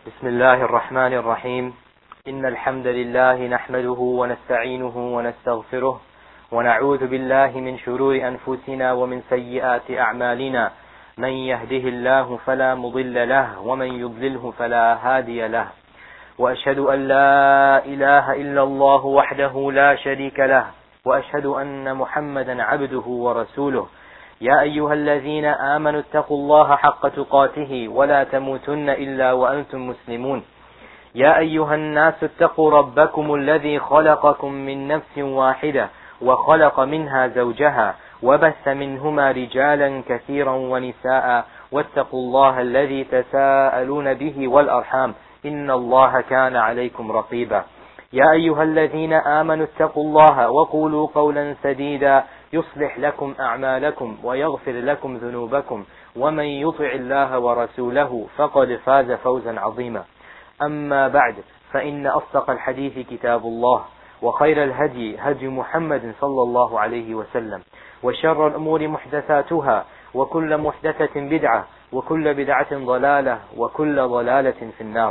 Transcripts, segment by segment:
بسم الله الرحمن الرحيم إن الحمد لله نحمده ونستعينه ونستغفره ونعوذ بالله من شرور أنفسنا ومن سيئات أعمالنا من يهده الله فلا مضل له ومن يضلله فلا هادي له وأشهد أن لا إله إلا الله وحده لا شريك له وأشهد أن محمدا عبده ورسوله يا أيها الذين آمنوا اتقوا الله حق تقاته ولا تموتن إلا وأنتم مسلمون يا أيها الناس اتقوا ربكم الذي خلقكم من نفس واحدة وخلق منها زوجها وبث منهما رجالا كثيرا ونساء واتقوا الله الذي تساءلون به والأرحام إن الله كان عليكم رقيبا يا أيها الذين آمنوا اتقوا الله وقولوا قولا سديدا يصلح لكم أعمالكم ويغفر لكم ذنوبكم ومن يطع الله ورسوله فقد فاز فوزا عظيما أما بعد فإن أصدق الحديث كتاب الله وخير الهدي هدي محمد صلى الله عليه وسلم وشر الأمور محدثاتها وكل محدثة بدعة وكل بدعة ضلالة وكل ضلالة في النار.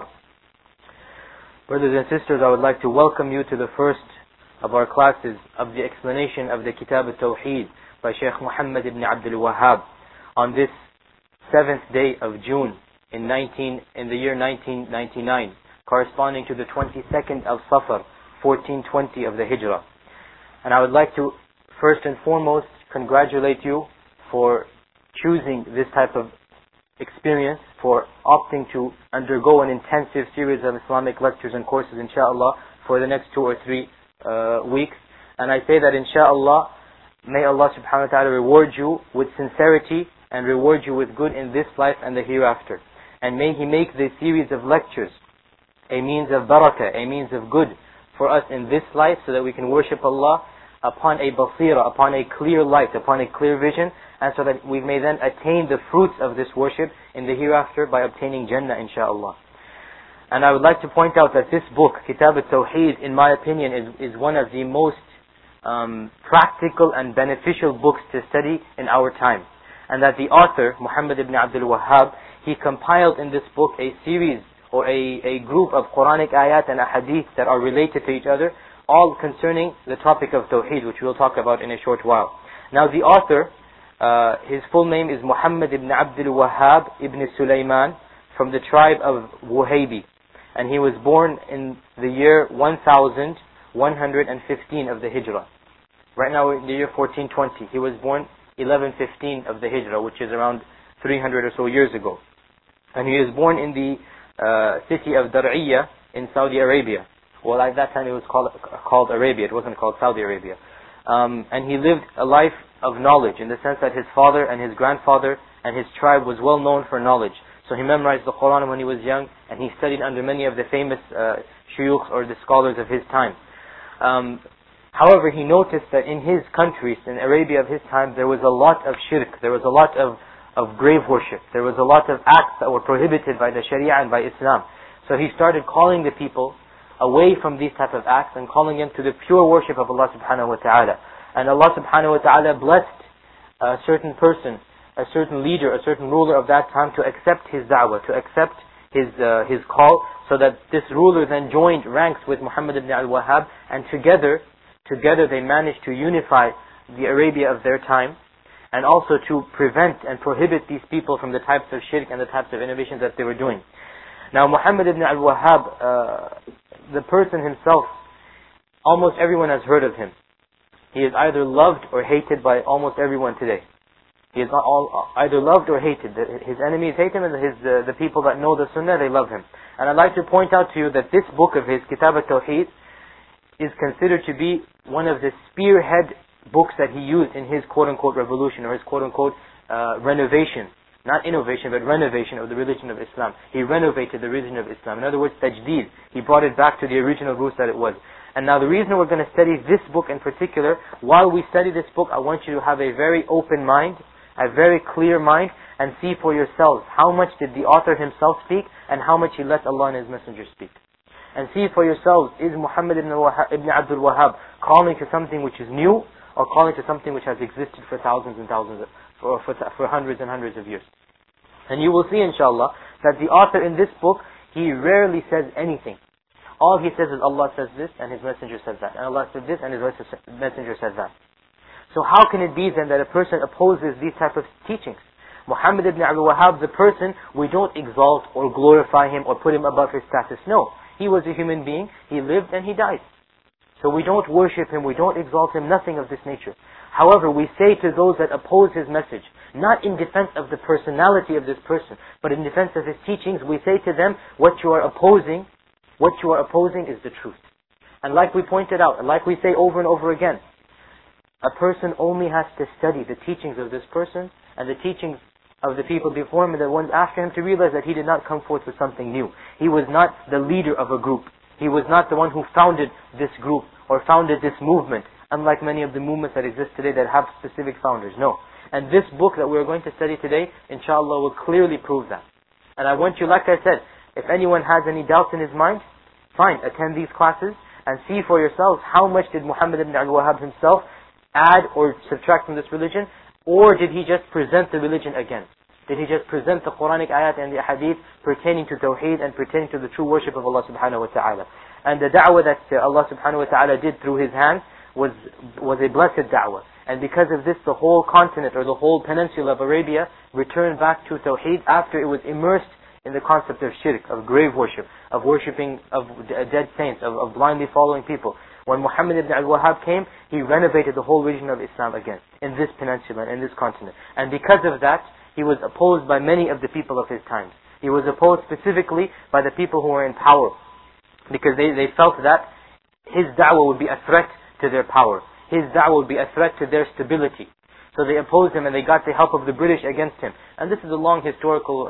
Brothers and sisters, I would like to welcome you to the first of our classes of the explanation of the Kitab al-Tawheed by Shaykh Muhammad ibn Abdul Wahhab on this 7th day of June in the year 1999, corresponding to the 22nd of Safar, 1420 of the Hijrah. And I would like to first and foremost congratulate you for choosing this type of experience, for opting to undergo an intensive series of Islamic lectures and courses, inshallah, for the next 2 or 3 weeks. And I say that inshallah, may Allah subhanahu wa ta'ala reward you with sincerity and reward you with good in this life and the hereafter. And may He make this series of lectures a means of barakah, a means of good for us in this life, so that we can worship Allah upon a basira, upon a clear light, upon a clear vision, and so that we may then attain the fruits of this worship in the hereafter by obtaining Jannah, inshaAllah. And I would like to point out that this book, Kitab al-Tawheed, in my opinion, is one of the most practical and beneficial books to study in our time. And that the author, Muhammad ibn Abdul Wahhab, he compiled in this book a series or a group of Quranic ayat and ahadith that are related to each other, all concerning the topic of Tawheed, which we'll talk about in a short while. Now the author, his full name is Muhammad ibn Abdul Wahhab ibn Sulaiman, from the tribe of Wuhaybi. And he was born in the year 1115 of the Hijrah. Right now we're in the year 1420. He was born 1115 of the Hijrah, which is around 300 or so years ago. And he was born in the city of Dar'iyah in Saudi Arabia. Well, at that time it was called Arabia. It wasn't called Saudi Arabia. And he lived a life of knowledge, in the sense that his father and his grandfather and his tribe was well known for knowledge. So he memorized the Quran when he was young, and he studied under many of the famous shuyukh or the scholars of his time. However, he noticed that in his countries, in Arabia of his time, there was a lot of shirk, there was a lot of grave worship, there was a lot of acts that were prohibited by the Sharia and by Islam. So he started calling the people away from these type of acts and calling them to the pure worship of Allah subhanahu wa ta'ala. And Allah subhanahu wa ta'ala blessed a certain person, a certain leader, a certain ruler of that time to accept his da'wah, to accept his call, so that this ruler then joined ranks with Muhammad ibn al-Wahhab, and together they managed to unify the Arabia of their time, and also to prevent and prohibit these people from the types of shirk and the types of innovations that they were doing. Now Muhammad ibn al-Wahhab, the person himself, almost everyone has heard of him. He is either loved or hated by almost everyone today. He is either loved or hated. His enemies hate him, and the people that know the Sunnah, they love him. And I'd like to point out to you that this book of his, Kitab al-Tawheed, is considered to be one of the spearhead books that he used in his quote-unquote revolution, or his quote-unquote renovation. Not innovation, but renovation of the religion of Islam. He renovated the religion of Islam. In other words, tajdeed. He brought it back to the original roots that it was. And now the reason we're going to study this book in particular, while we study this book, I want you to have a very open mind, a very clear mind, and see for yourselves how much did the author himself speak, and how much he let Allah and His Messenger speak. And see for yourselves, is Muhammad ibn Abdul Wahhab calling to something which is new, or calling to something which has existed for thousands and thousands, for hundreds and hundreds of years. And you will see, inshallah, that the author in this book, he rarely says anything. All he says is Allah says this and His Messenger says that. And Allah said this and His Messenger says that. So how can it be then that a person opposes these type of teachings? Muhammad ibn Abdul Wahhab, the person, we don't exalt or glorify him or put him above his status. No. He was a human being. He lived and he died. So we don't worship him. We don't exalt him. Nothing of this nature. However, we say to those that oppose his message, not in defense of the personality of this person, but in defense of his teachings, we say to them, what you are opposing is the truth. And like we pointed out, and like we say over and over again, a person only has to study the teachings of this person and the teachings of the people before him and the ones after him to realize that he did not come forth with something new. He was not the leader of a group. He was not the one who founded this group or founded this movement, unlike many of the movements that exist today that have specific founders. No. And this book that we're going to study today, inshallah, will clearly prove that. And I want you, like I said, if anyone has any doubts in his mind, fine, attend these classes and see for yourselves how much did Muhammad ibn Abdul Wahhab himself add or subtract from this religion, or did he just present the religion again? Did he just present the Quranic ayat and the hadith pertaining to Tawheed and pertaining to the true worship of Allah subhanahu wa ta'ala? And the da'wah that Allah subhanahu wa ta'ala did through his hands was a blessed da'wah. And because of this, the whole continent or the whole peninsula of Arabia returned back to Tawheed after it was immersed in the concept of shirk, of grave worship, of worshipping of dead saints, of blindly following people. When Muhammad ibn Abdul Wahhab came, he renovated the whole religion of Islam again, in this peninsula, in this continent. And because of that, he was opposed by many of the people of his times. He was opposed specifically by the people who were in power, because they felt that his da'wah would be a threat to their power. His da'wah would be a threat to their stability. So they opposed him and they got the help of the British against him. And this is a long historical,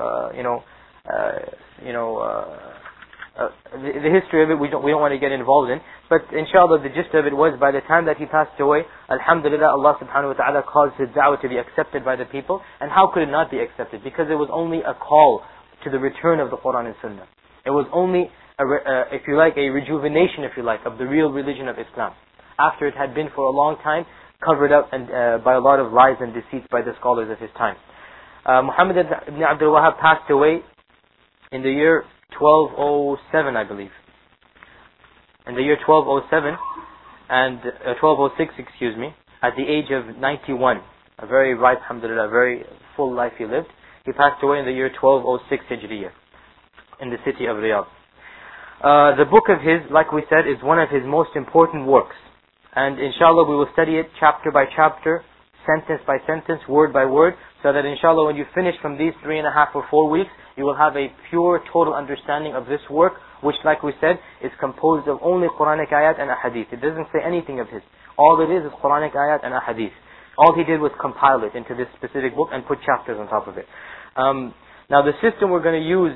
the history of it we don't want to get involved in. But inshallah the gist of it was, by the time that he passed away, alhamdulillah, Allah subhanahu wa ta'ala caused his da'wah to be accepted by the people. And how could it not be accepted? Because it was only a call to the return of the Quran and Sunnah. It was only, if you like, a rejuvenation, if you like, of the real religion of Islam, after it had been for a long time covered up and by a lot of lies and deceits by the scholars of his time. Muhammad ibn Abdul Wahhab passed away in the year 1207, I believe. In the year 1207 and 1206, excuse me, at the age of 91. A very ripe, alhamdulillah, very full life he lived. He passed away in the year 1206 Hijriya in the city of Riyadh. The book of his, like we said, is one of his most important works. And inshallah we will study it chapter by chapter, sentence by sentence, word by word, so that inshallah when you finish from these 3.5 or 4 weeks, you will have a pure, total understanding of this work, which, like we said, is composed of only Quranic ayat and ahadith. It doesn't say anything of his. All it is Quranic ayat and ahadith. All he did was compile it into this specific book and put chapters on top of it. Now the system we're going to use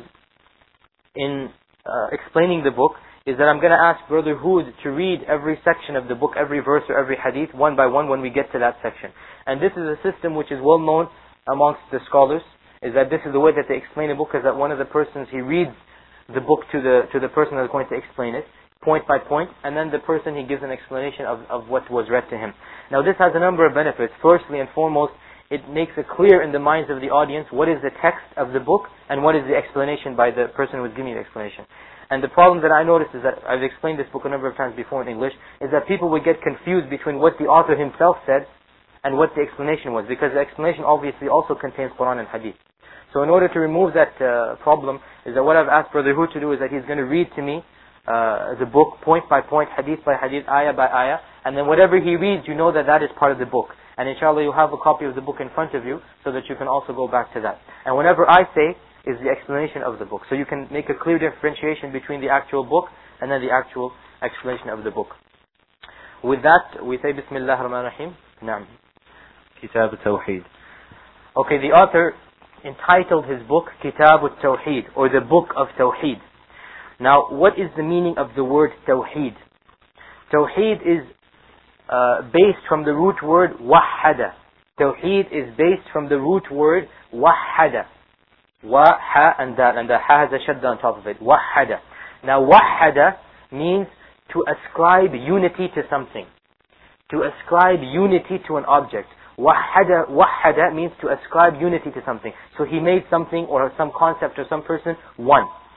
in explaining the book is that I'm going to ask Brother Hood to read every section of the book, every verse or every hadith, one by one when we get to that section. And this is a system which is well known amongst the scholars, is that this is the way that they explain a book, is that one of the persons, he reads the book to the person that's going to explain it, point by point, and then the person, he gives an explanation of what was read to him. Now this has a number of benefits. Firstly and foremost, it makes it clear in the minds of the audience what is the text of the book and what is the explanation by the person who is giving the explanation. And the problem that I noticed is that, I've explained this book a number of times before in English, is that people would get confused between what the author himself said and what the explanation was, because the explanation obviously also contains Quran and Hadith. So in order to remove that problem, is that what I've asked Brother Hood to do is that he's going to read to me the book point by point, hadith by hadith, ayah by ayah, and then whatever he reads, you know that that is part of the book. And inshallah you'll have a copy of the book in front of you so that you can also go back to that. And whenever I say is the explanation of the book. So you can make a clear differentiation between the actual book and then the actual explanation of the book. With that, we say Bismillah ar-Rahman ar-Rahim. Naam. Kitab al-Tawheed. Okay, the author entitled his book Kitab al-Tawheed, or the Book of Tawheed. Now, what is the meaning of the word Tawheed? Tawheed is based from the root word wahhada. Tawheed is based from the root word wahhada. Wa, ha, and dal. And the ha has a shadda on top of it. Wahhada. Now, wahhada means to ascribe unity to something. To ascribe unity to an object. Wahhada means to ascribe unity to something. So he made something or some concept or some person one.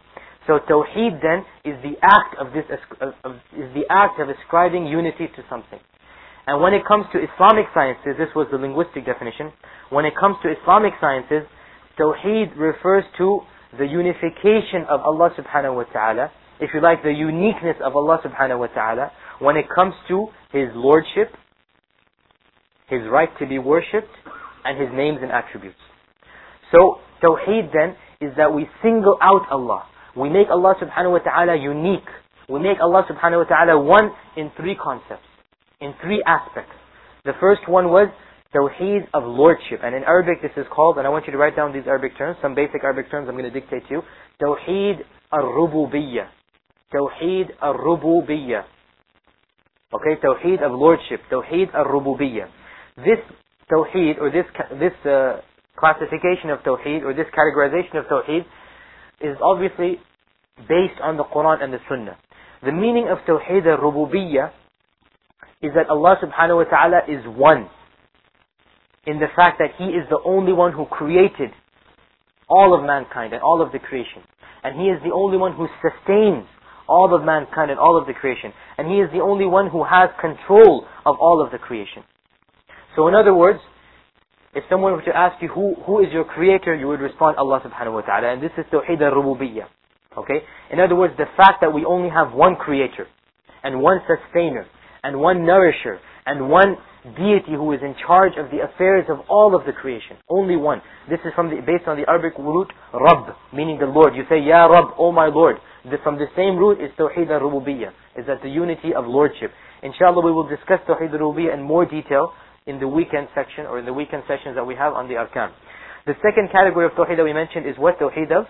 So Tawheed then is the act of ascribing unity to something. And when it comes to Islamic sciences, this was the linguistic definition. When it comes to Islamic sciences, Tawheed refers to the unification of Allah subhanahu wa ta'ala, if you like, the uniqueness of Allah subhanahu wa ta'ala, when it comes to His lordship, His right to be worshipped, and His names and attributes. So, Tawheed then is that we single out Allah. We make Allah subhanahu wa ta'ala unique. We make Allah subhanahu wa ta'ala one in three concepts, in three aspects. The first one was Tawheed of lordship. And in Arabic this is called, and I want you to write down these Arabic terms, some basic Arabic terms I'm going to dictate to you. Tawheed al-Rububiyyah. Tawheed al-Rububiyyah. Okay, Tawheed of lordship. Tawheed al-Rububiyyah. This Tawheed, or this classification of Tawheed, or this categorization of Tawheed, is obviously based on the Quran and the Sunnah. The meaning of Tawheed al-Rububiyyah is that Allah subhanahu wa ta'ala is one, in the fact that He is the only one who created all of mankind and all of the creation. And He is the only one who sustains all of mankind and all of the creation. And He is the only one who has control of all of the creation. So in other words, if someone were to ask you, who is your creator, you would respond, Allah subhanahu wa ta'ala. And this is Tawheed al-Rububiyyah. Okay? In other words, the fact that we only have one creator, and one sustainer, and one nourisher, and one deity who is in charge of the affairs of all of the creation. Only one. This is based on the Arabic root Rabb, meaning the Lord. You say, Ya Rabb, O my Lord. From the same root is Tawheed al-Rububiyyah, is that the unity of lordship. Inshallah, we will discuss Tawheed al-Rububiyyah in more detail in the weekend section, or in the weekend sessions that we have on the Arkan. The second category of Tawheed that we mentioned is what? Tawheed of?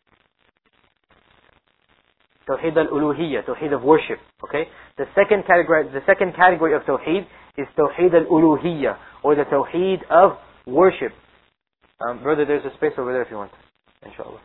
Tawheed al-Uluhiyyah, Tawheed of worship. Okay? The second category of Tawheed is Tawheed al-Uluhiyyah, or the Tawheed of worship. Brother, there's a space over there if you want. Inshallah.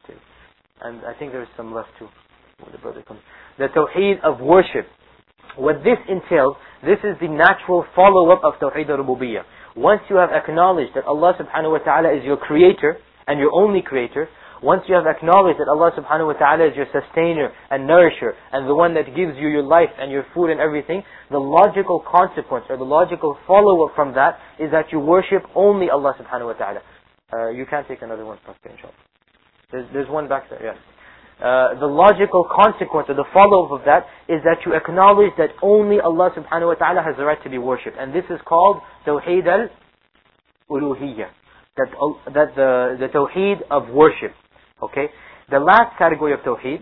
And I think there's some left too. When the brother comes. The Tawheed of worship. What this entails, this is the natural follow-up of Tawheed al-Rububiyyah. Once you have acknowledged that Allah subhanahu wa ta'ala is your creator, and your only creator, once you have acknowledged that Allah subhanahu wa ta'ala is your sustainer and nourisher, and the one that gives you your life and your food and everything, the logical consequence, or the logical follow-up from that, is that you worship only Allah subhanahu wa ta'ala. You can take another one, inshallah. There's one back there, yes. The logical consequence or the follow-up of that is that you acknowledge that only Allah subhanahu wa ta'ala has the right to be worshipped. And this is called Tawheed al-Uluhiyyah. That the Tawheed of worship. Okay? The last category of Tawheed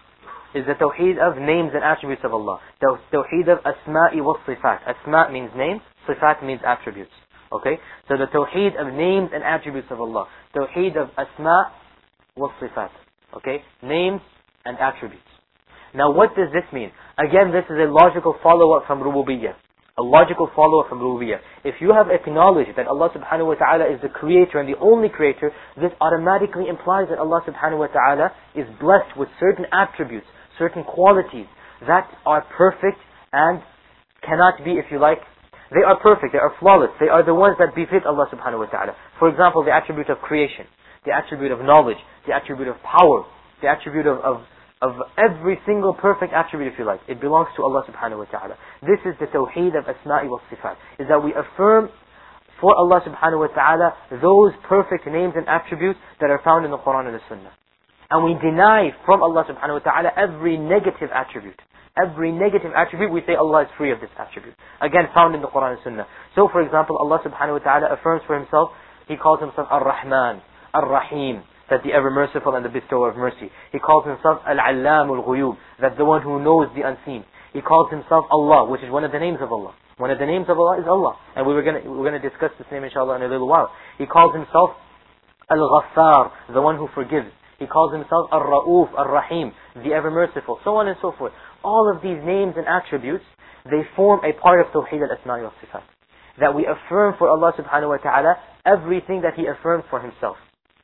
is the Tawheed of names and attributes of Allah. The Tawheed of Asma'i wa Sifat. Asma' means names, Sifat means attributes. Okay? So the Tawheed of names and attributes of Allah. Tawheed of Asma' wa Sifat. Okay? Names and attributes. Now what does this mean? Again, this is a logical follow-up from Rububiyyah. A logical follow-up from Rububiyyah. If you have acknowledged that Allah subhanahu wa ta'ala is the creator and the only creator, this automatically implies that Allah subhanahu wa ta'ala is blessed with certain attributes, certain qualities that are perfect and cannot be, if you like, they are perfect, they are flawless, they are the ones that befit Allah subhanahu wa ta'ala. For example, the attribute of creation, the attribute of knowledge, the attribute of power, the attribute of every single perfect attribute, if you like. It belongs to Allah subhanahu wa ta'ala. This is the Tawheed of Asma'i wa Sifat. Is that we affirm for Allah subhanahu wa ta'ala those perfect names and attributes that are found in the Quran and the Sunnah. And we deny from Allah subhanahu wa ta'ala every negative attribute. Every negative attribute, we say Allah is free of this attribute. Again, found in the Quran and Sunnah. So for example, Allah subhanahu wa ta'ala affirms for Himself, He calls Himself Ar-Rahman, Ar-Rahim, that the ever merciful and the bestower of mercy. He calls Himself Al-Allam Al-Ghuyub, that the one who knows the unseen. He calls Himself Allah, which is one of the names of Allah. One of the names of Allah is Allah. And we're going to discuss this name inshallah in a little while. He calls Himself Al-Ghaffar, the one who forgives. He calls Himself Ar-Ra'uf, Ar-Rahim, the ever merciful, so on and so forth. All of these names and attributes, they form a part of Tawheed al-Asma'i wa Sifat. That we affirm for Allah subhanahu wa ta'ala everything that He affirmed for Himself.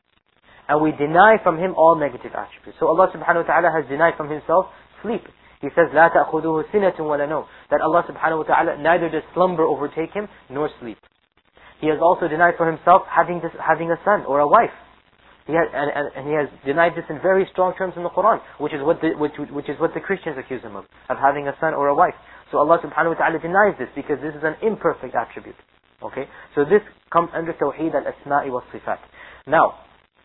And we deny from Him all negative attributes. So Allah subhanahu wa ta'ala has denied from Himself sleep. He says, لَا تَأْخُذُهُ سِنَةٌ وَلَا نَوْمٌ. That Allah subhanahu wa ta'ala, neither does slumber overtake Him, nor sleep. He has also denied for Himself having a son or a wife. And he has denied this in very strong terms in the Quran, which is what the Christians accuse him of having a son or a wife. So Allah subhanahu wa ta'ala denies this because this is an imperfect attribute. Okay? So this comes under Tawheed al-Asma'i wa Sifat. Now,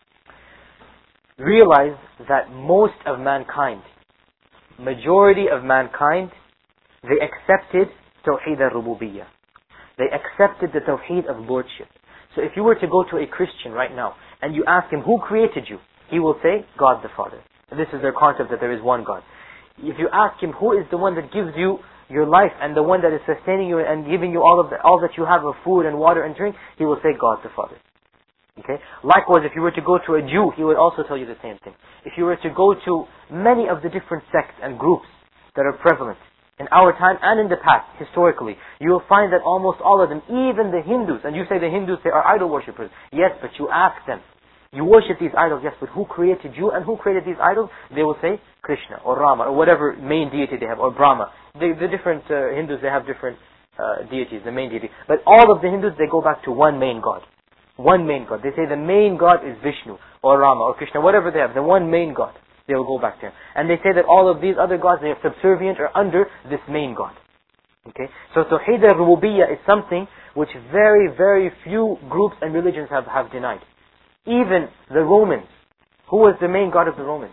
realize that most of mankind, majority of mankind, they accepted Tawheed al-Rububiyyah. They accepted the Tawheed of Lordship. So if you were to go to a Christian right now, and you ask him, who created you? He will say, God the Father. This is their concept that there is one God. If you ask him, who is the one that gives you your life and the one that is sustaining you and giving you all that you have of food and water and drink, he will say, God the Father. Okay? Likewise, if you were to go to a Jew, he would also tell you the same thing. If you were to go to many of the different sects and groups that are prevalent in our time and in the past, historically, you will find that almost all of them, even the Hindus, and you say the Hindus, they are idol worshippers. Yes, but you ask them, you worship these idols, yes, but who created you and who created these idols? They will say Krishna or Rama or whatever main deity they have, or Brahma. The different Hindus, they have different deities, the main deity. But all of the Hindus, they go back to one main God. One main God. They say the main God is Vishnu or Rama or Krishna, whatever they have, the one main God. They will go back to him. And they say that all of these other gods, they are subservient or under this main God. Okay? So Tawheed al-Rububiyyah is something which very, very few groups and religions have denied. Even the Romans. Who was the main God of the Romans?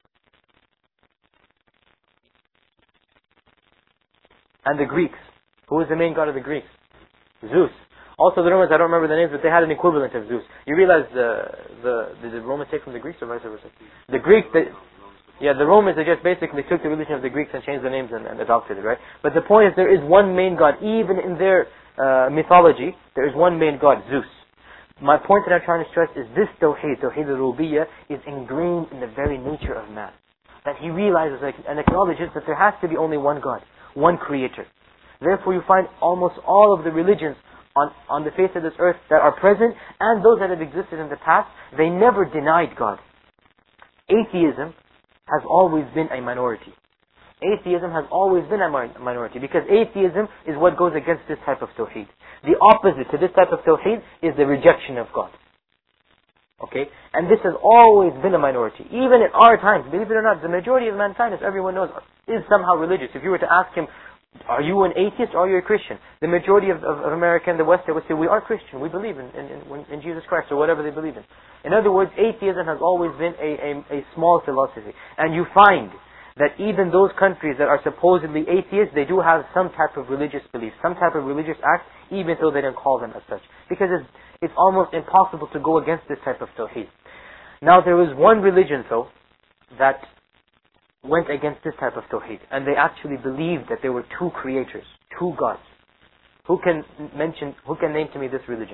And the Greeks. Who was the main God of the Greeks? Zeus. Also the Romans, I don't remember the names, but they had an equivalent of Zeus. You realize did the Romans take from the Greeks or vice versa? The Greeks, the Romans, they just basically took the religion of the Greeks and changed the names and adopted it, right? But the point is, there is one main God. Even in their mythology, there is one main God, Zeus. My point that I'm trying to stress is this Tawheed al-Rububiyyah, is ingrained in the very nature of man. That he realizes and acknowledges that there has to be only one God, one Creator. Therefore you find almost all of the religions on the face of this earth that are present, and those that have existed in the past, they never denied God. Atheism has always been a minority. Atheism has always been a minority, because atheism is what goes against this type of Tawheed. The opposite to this type of Tawheed is the rejection of God. Okay? And this has always been a minority. Even in our times, believe it or not, the majority of mankind, as everyone knows, is somehow religious. If you were to ask him, are you an atheist or are you a Christian? The majority of America and the West, they would say, we are Christian. We believe in Jesus Christ or whatever they believe in. In other words, atheism has always been a small philosophy. And you find that even those countries that are supposedly atheists, they do have some type of religious belief, some type of religious act, even though they don't call them as such. Because it's almost impossible to go against this type of tawheed. Now there was one religion though, that went against this type of tawheed. And they actually believed that there were two creators, two gods. Who can name to me this religion?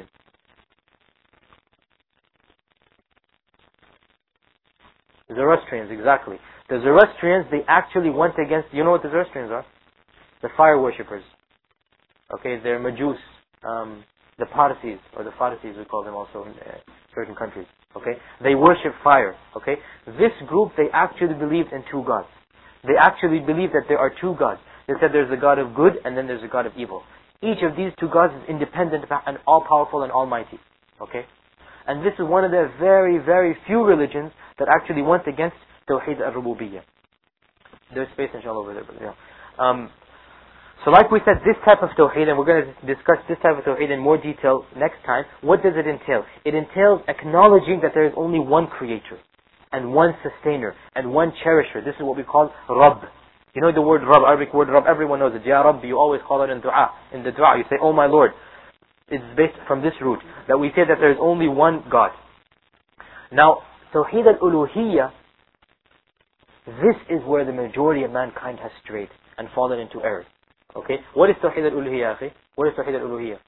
Zoroastrians, exactly. The Zoroastrians, they actually went against, you know what the Zoroastrians are? The fire worshippers. Okay, they're Majus. The Parsis, or the Farsis we call them also in certain countries. Okay, they worship fire. Okay, this group, they actually believed in two gods. They actually believed that there are two gods. They said there's a God of good and then there's a God of evil. Each of these two gods is independent and all-powerful and almighty. Okay, and this is one of the very, very few religions that actually went against Tawheed al-Rububiyyah. There's space inshallah over there, but yeah. So like we said, this type of Tawheed, and we're going to discuss this type of Tawheed in more detail next time. What does it entail? It entails acknowledging that there is only one Creator, and one Sustainer, and one Cherisher. This is what we call Rabb. You know the word Rabb, Arabic word Rabb, everyone knows it. Ya Rabbi, you always call it in dua. In the dua, you say, Oh my Lord. It's based from this root, that we say that there is only one God. Now, Tawheed al-Uluhiyyah, this is where the majority of mankind has strayed and fallen into error. Okay? What is Tawheed al-Uluhiyyah, akhi? What is Tawheed al-Uluhiyyah?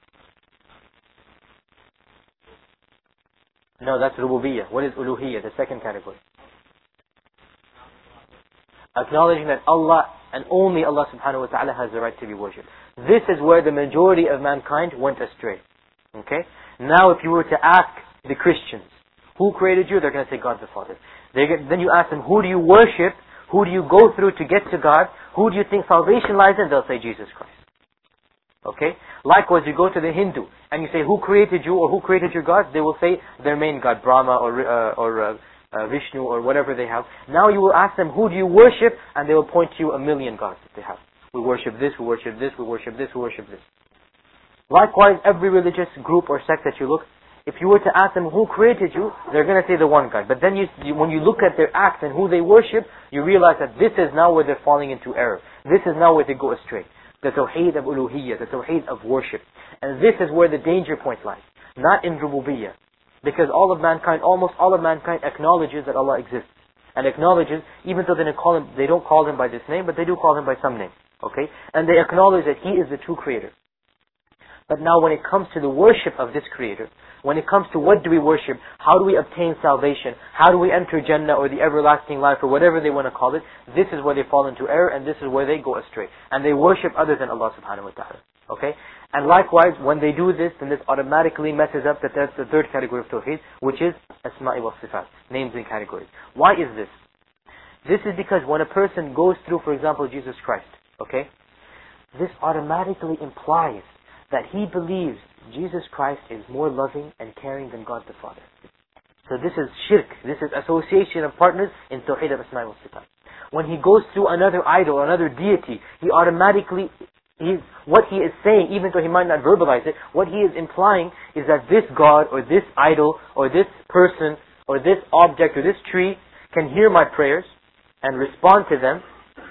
No, that's Rububiyyah. What is Uluhiyyah, the second category? Acknowledging that Allah and only Allah subhanahu wa ta'ala has the right to be worshipped. This is where the majority of mankind went astray. Okay? Now if you were to ask the Christians, who created you? They're going to say God the Father. Then you ask them, who do you worship? Who do you go through to get to God? Who do you think salvation lies in? They'll say Jesus Christ. Okay? Likewise, you go to the Hindu and you say, who created you or who created your gods? They will say their main god, Brahma or Vishnu or whatever they have. Now you will ask them, who do you worship? And they will point to you a million gods that they have. We worship this, we worship this, we worship this, we worship this. Likewise, every religious group or sect that you look, if you were to ask them who created you, they're going to say the one God. But then when you look at their acts and who they worship, you realize that this is now where they're falling into error. This is now where they go astray. The tawheed of uluhiyyah, the tawheed of worship. And this is where the danger point lies. Not in rububiyyah. Because almost all of mankind acknowledges that Allah exists. And acknowledges, even though they don't call Him by this name, but they do call Him by some name. Okay? And they acknowledge that He is the true Creator. But now when it comes to the worship of this Creator, when it comes to what do we worship, how do we obtain salvation, how do we enter Jannah or the everlasting life or whatever they want to call it, this is where they fall into error and this is where they go astray. And they worship other than Allah subhanahu wa ta'ala. Okay? And likewise, when they do this, then this automatically messes up that's the third category of Tawheed, which is Asma'i wa Sifat, names and categories. Why is this? This is because when a person goes through, for example, Jesus Christ, okay, this automatically implies that he believes Jesus Christ is more loving and caring than God the Father. So this is shirk. This is association of partners in Tawheed of Asma'i wa Sifat. When he goes through another idol, another deity, he automatically, what he is saying, even though he might not verbalize it, what he is implying is that this God or this idol or this person or this object or this tree can hear my prayers and respond to them,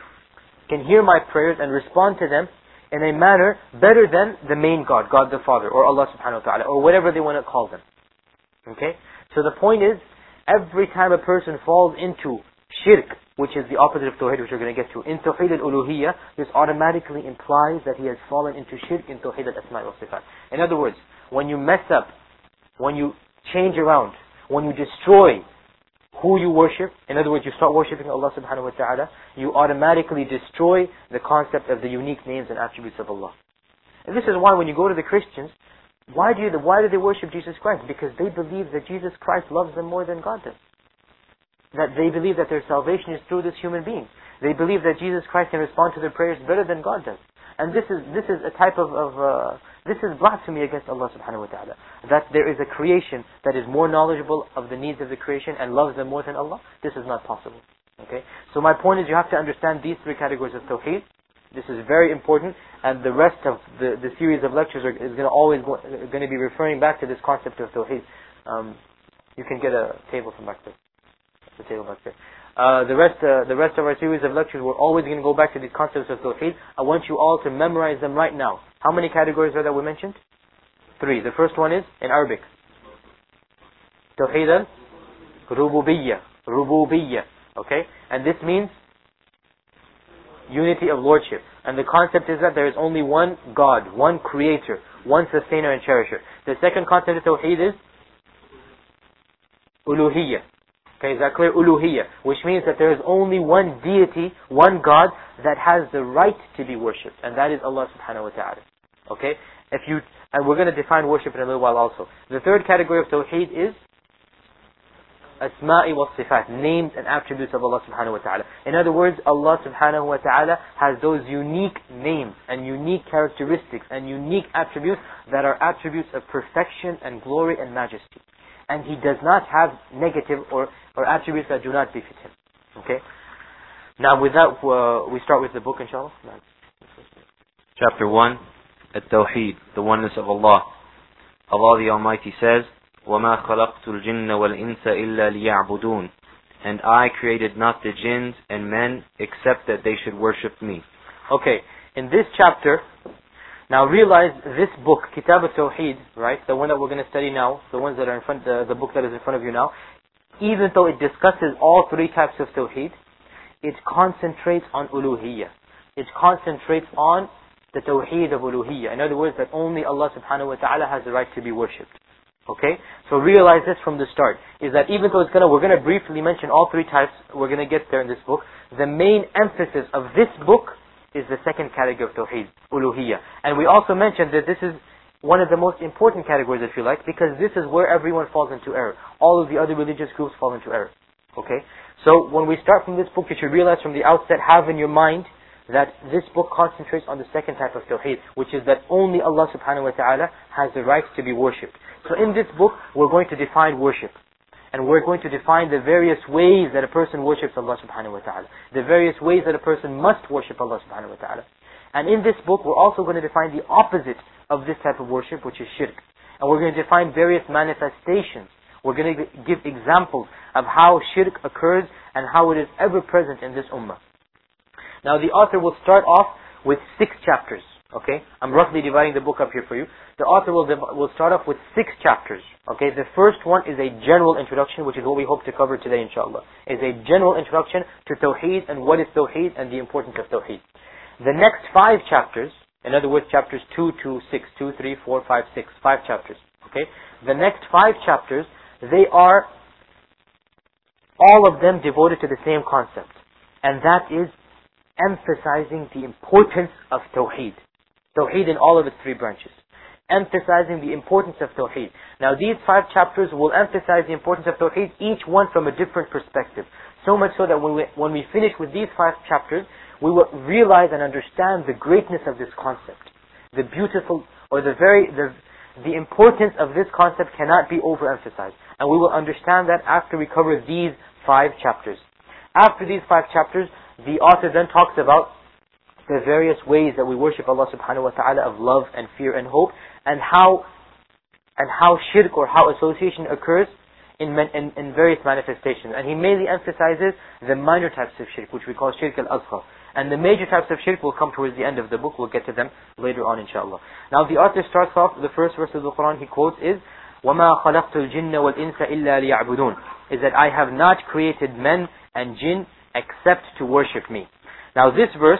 in a manner better than the main God, God the Father, or Allah subhanahu wa ta'ala, or whatever they want to call them. Okay? So the point is, every time a person falls into shirk, which is the opposite of tawheed, which we're going to get to, in tawheed al-uluhiyyah, this automatically implies that he has fallen into shirk in tawheed al-asma' wa sifat. In other words, when you mess up, when you change around, when you destroy who you worship, in other words, you start worshipping Allah subhanahu wa ta'ala, you automatically destroy the concept of the unique names and attributes of Allah. And this is why when you go to the Christians, why do they worship Jesus Christ? Because they believe that Jesus Christ loves them more than God does. That they believe that their salvation is through this human being. They believe that Jesus Christ can respond to their prayers better than God does. And this is a type of this is blasphemy against Allah subhanahu wa ta'ala. That there is a creation that is more knowledgeable of the needs of the creation and loves them more than Allah. This is not possible. Okay? So my point is you have to understand these three categories of tawheed. This is very important, and the rest of the series of lectures is going to be referring back to this concept of tawheed. You can get a table from back there. The table back there. The rest of our series of lectures, we're always going to go back to these concepts of tawheed. I want you all to memorize them right now. How many categories are that we mentioned? 3. The first one is in Arabic. Tawheed al-rububiyyah. Okay? And this means unity of lordship. And the concept is that there is only one God, one creator, one sustainer and cherisher. The second concept of tawheed is uluhiyyah. Okay, is that clear? Uluhiyyah, which means that there is only one deity, one God that has the right to be worshipped, and that is Allah subhanahu wa ta'ala. Okay? And we're going to define worship in a little while also. The third category of tawheed is Asma'i wa Sifat, names and attributes of Allah subhanahu wa ta'ala. In other words, Allah subhanahu wa ta'ala has those unique names and unique characteristics and unique attributes that are attributes of perfection and glory and majesty. And He does not have negative or attributes that do not befit Him. Okay? Now with that, we start with the book, inshallah. Chapter 1, At-Tawheed, the oneness of Allah. Allah the Almighty says, وَمَا خَلَقْتُ الْجِنَّ وَالْإِنسَ إِلَّا لِيَعْبُدُونَ. And I created not the jinns and men except that they should worship me. Okay, in this chapter, now realize this book, Kitab al-Tawheed, right, the one that we're going to study now, the ones that are in front, the book that is in front of you now, even though it discusses all three types of Tawheed, it concentrates on uluhiyyah. It concentrates on the Tawheed of uluhiyyah. In other words, that only Allah subhanahu wa ta'ala has the right to be worshipped. Okay? So realize this from the start, is that even though we're going to briefly mention all three types, we're going to get there in this book, the main emphasis of this book is the second category of Tawheed, uluhiyyah. And we also mentioned that this is one of the most important categories, if you like, because this is where everyone falls into error. All of the other religious groups fall into error. Okay? So when we start from this book, you should realize from the outset, have in your mind that this book concentrates on the second type of tawheed, which is that only Allah subhanahu wa ta'ala has the right to be worshipped. So in this book, we're going to define worship. And we're going to define the various ways that a person worships Allah subhanahu wa ta'ala. The various ways that a person must worship Allah subhanahu wa ta'ala. And in this book, we're also going to define the opposite of this type of worship, which is shirk. And we're going to define various manifestations. We're going to give examples of how shirk occurs and how it is ever present in this ummah. Now the author will start off with 6 chapters. Okay, I'm roughly dividing the book up here for you. The author will start off with 6 chapters. Okay, the first one is a general introduction, which is what we hope to cover today, inshallah. Is a general introduction to Tawheed and what is Tawheed and the importance of Tawheed. The next 5 chapters, in other words, chapters 2 to 6, 2, 3, 4, 5, 6, 5 chapters. Okay, the next 5 chapters, they are all of them devoted to the same concept, and that is emphasizing the importance of Tawheed. Tawheed in all of its 3 branches. Emphasizing the importance of Tawheed. Now these 5 chapters will emphasize the importance of Tawheed, each one from a different perspective. So much so that when we finish with these 5 chapters, we will realize and understand the greatness of this concept. The beautiful, or the importance of this concept cannot be overemphasized. And we will understand that after we cover these 5 chapters. After these 5 chapters, the author then talks about the various ways that we worship Allah subhanahu wa ta'ala of love and fear and hope, and how shirk or how association occurs in various manifestations. And he mainly emphasizes the minor types of shirk, which we call shirk al-azghar. And the major types of shirk will come towards the end of the book. We'll get to them later on, inshallah. Now the author starts off, the first verse of the Quran he quotes is, وَمَا خَلَقْتُ الْجِنَّ وَالْإِنسَ إِلَّا لِيَعْبُدُونَ, is that I have not created men and jinn except to worship me. Now this verse,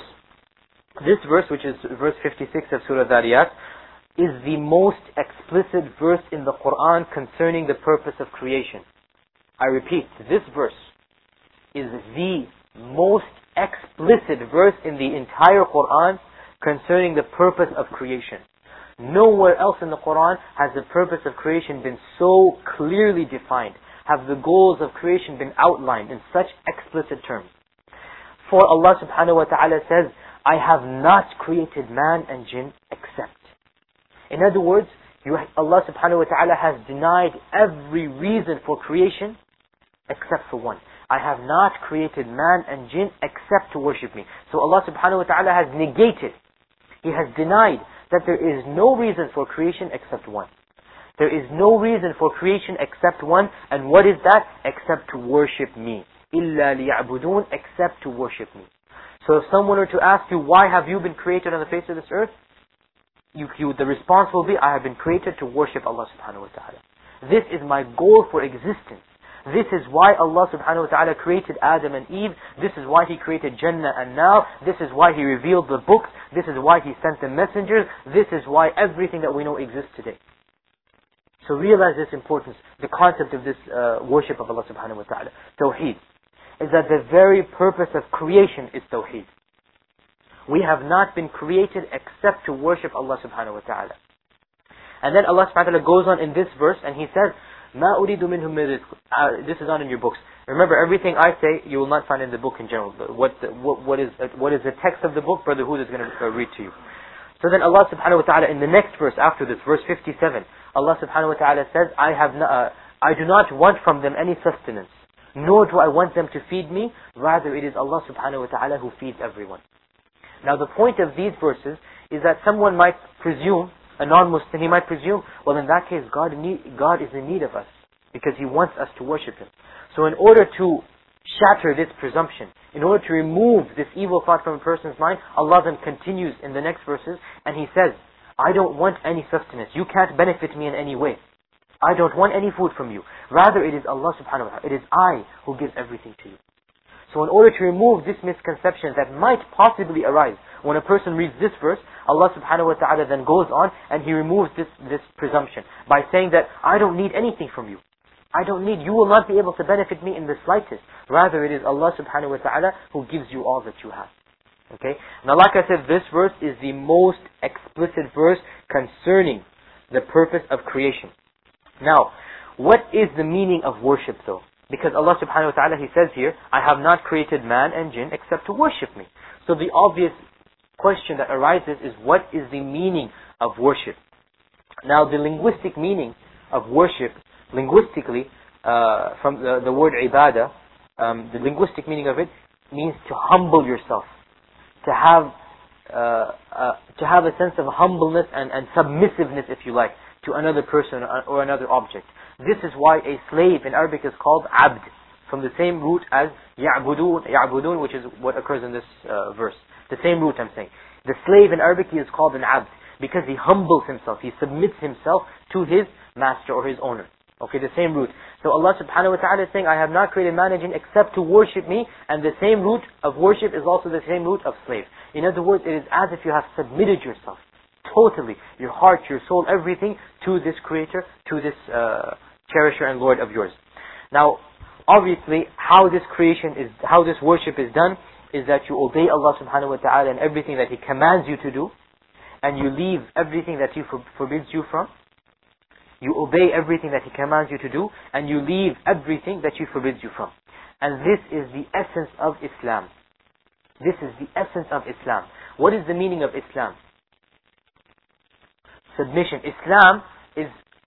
which is verse 56 of Surah Dhariyat, is the most explicit verse in the Quran concerning the purpose of creation. I repeat, this verse is the most explicit verse in the entire Quran concerning the purpose of creation. Nowhere else in the Quran has the purpose of creation been so clearly defined, have the goals of creation been outlined in such explicit terms. For Allah subhanahu wa ta'ala says, I have not created man and jinn except. In other words, Allah subhanahu wa ta'ala has denied every reason for creation except for one. I have not created man and jinn except to worship me. So Allah subhanahu wa ta'ala has negated, He has denied that there is no reason for creation except one. There is no reason for creation except one, and what is that? Except to worship me. إِلَّا لِيَعْبُدُونَ, except to worship me. So if someone were to ask you, why have you been created on the face of this earth? The response will be, I have been created to worship Allah subhanahu wa ta'ala. This is my goal for existence. This is why Allah subhanahu wa ta'ala created Adam and Eve. This is why He created Jannah and Nar. This is why He revealed the books. This is why He sent the messengers. This is why everything that we know exists today. So realize this importance, the concept of this worship of Allah subhanahu wa ta'ala. Tawheed is that the very purpose of creation is Tawheed. We have not been created except to worship Allah subhanahu wa ta'ala. And then Allah subhanahu wa ta'ala goes on in this verse and He says, مَا أُرِيدُ مِنْهُمْ مِنْ رِزْقٍ. This is not in your books. Remember, everything I say, you will not find in the book in general. What is the text of the book? Brother Hood is going to read to you. So then Allah subhanahu wa ta'ala in the next verse after this, verse 57, Allah subhanahu wa ta'ala says, I do not want from them any sustenance, nor do I want them to feed me. Rather, it is Allah subhanahu wa ta'ala who feeds everyone. Now the point of these verses is that someone might presume, a non-Muslim, he might presume, well in that case God is in need of us, because He wants us to worship Him. So in order to shatter this presumption, in order to remove this evil thought from a person's mind, Allah then continues in the next verses and He says, I don't want any sustenance. You can't benefit me in any way. I don't want any food from you. Rather, it is Allah subhanahu wa ta'ala. It is I who gives everything to you. So in order to remove this misconception that might possibly arise when a person reads this verse, Allah subhanahu wa ta'ala then goes on and He removes this presumption by saying that I don't need anything from you. You will not be able to benefit me in the slightest. Rather, it is Allah subhanahu wa ta'ala who gives you all that you have. Okay? Now like I said, this verse is the most explicit verse concerning the purpose of creation. Now, what is the meaning of worship though? Because Allah subhanahu wa ta'ala, He says here, I have not created man and jinn except to worship me. So the obvious question that arises is, what is the meaning of worship? Now the linguistic meaning of worship, linguistically, from the word ibadah, the linguistic meaning of it means to humble yourself, to have a sense of humbleness and submissiveness, if you like, to another person or another object. This is why a slave in Arabic is called abd, from the same root as ya'budun, which is what occurs in this verse. The same root, I'm saying. The slave in Arabic is called an abd, because he humbles himself, he submits himself to his master or his owner. Okay, the same root. So Allah subhanahu wa ta'ala is saying, I have not created man and jinn except to worship me, and the same root of worship is also the same root of slave. In other words, it is as if you have submitted yourself totally, your heart, your soul, everything, to this creator, to this cherisher and Lord of yours. Now, obviously, how this worship is done is that you obey Allah subhanahu wa ta'ala in everything that He commands you to do, and you leave everything that He forbids you from. You obey everything that He commands you to do, and you leave everything that He forbids you from. And this is the essence of Islam. This is the essence of Islam. What is the meaning of Islam? Submission. Islam is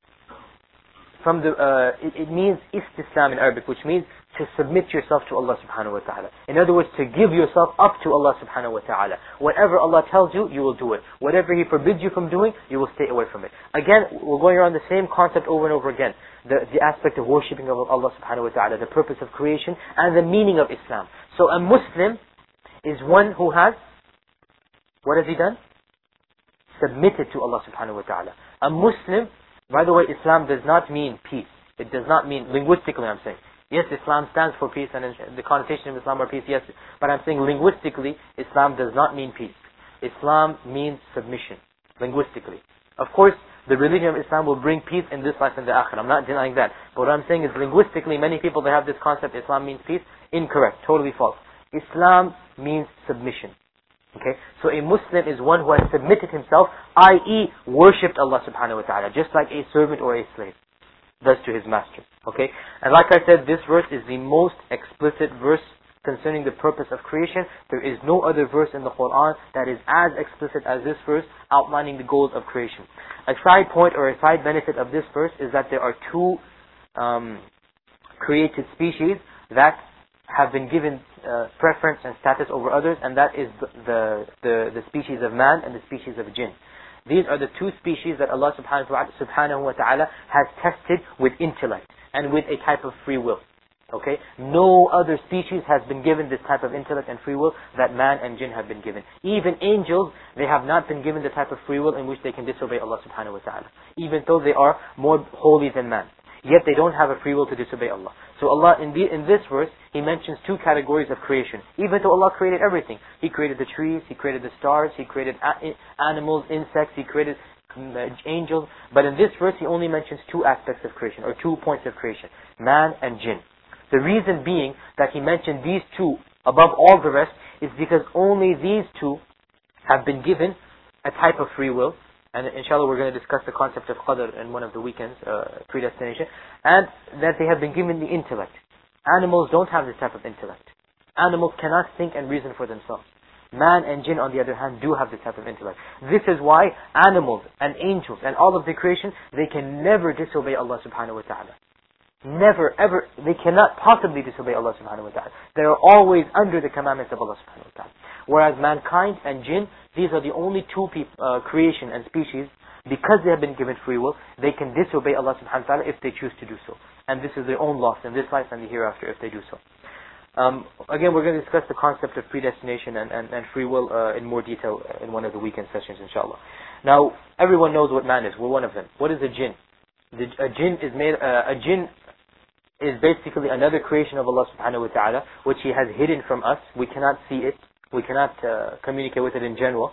from it means istislam in Arabic, which means to submit yourself to Allah subhanahu wa ta'ala. In other words, to give yourself up to Allah subhanahu wa ta'ala. Whatever Allah tells you, you will do it. Whatever He forbids you from doing, you will stay away from it. Again, we're going around the same concept over and over again. The aspect of worshipping of Allah subhanahu wa ta'ala, the purpose of creation, and the meaning of Islam. So a Muslim is one who has, what has he done? Submitted to Allah subhanahu wa ta'ala. A Muslim, by the way, Islam does not mean peace. It does not mean, linguistically I'm saying. Yes, Islam stands for peace, and the connotation of Islam are peace, yes. But I'm saying linguistically, Islam does not mean peace. Islam means submission, linguistically. Of course, the religion of Islam will bring peace in this life and the akhirah. I'm not denying that. But what I'm saying is, linguistically, many people, they have this concept, Islam means peace. Incorrect, totally false. Islam means submission. Okay, so a Muslim is one who has submitted himself, i.e. worshipped Allah subhanahu wa ta'ala, just like a servant or a slave does to his master. Okay, and like I said, this verse is the most explicit verse concerning the purpose of creation. There is no other verse in the Quran that is as explicit as this verse, outlining the goals of creation. A side point or a side benefit of this verse is that there are two created species that have been given preference and status over others, and that is the species of man and the species of jinn. These are the two species that Allah subhanahu wa ta'ala has tested with intellect and with a type of free will. Okay? No other species has been given this type of intellect and free will that man and jinn have been given. Even angels, they have not been given the type of free will in which they can disobey Allah subhanahu wa ta'ala, even though they are more holy than man. Yet they don't have a free will to disobey Allah. So Allah, in this verse, He mentions two categories of creation. Even though Allah created everything. He created the trees, He created the stars, He created animals, insects, He created angels. But in this verse, He only mentions two aspects of creation, or 2 points of creation. Man and jinn. The reason being that He mentioned these two above all the rest is because only these two have been given a type of free will. And inshallah we're going to discuss the concept of qadr in one of the weekends, predestination. And that they have been given the intellect. Animals don't have this type of intellect. Animals cannot think and reason for themselves. Man and jinn, on the other hand, do have this type of intellect. This is why animals and angels and all of the creation, they can never disobey Allah subhanahu wa ta'ala. Never, ever, they cannot possibly disobey Allah subhanahu wa ta'ala. They are always under the commandments of Allah subhanahu wa ta'ala. Whereas mankind and jinn, these are the only two creation and species, because they have been given free will, they can disobey Allah subhanahu wa ta'ala if they choose to do so. And this is their own loss in this life and the hereafter if they do so. Again, we're going to discuss the concept of predestination and free will in more detail in one of the weekend sessions, inshallah. Now, everyone knows what man is. We're one of them. What is a jinn? A jinn is basically another creation of Allah subhanahu wa ta'ala, which He has hidden from us. We cannot see it. We cannot communicate with it in general.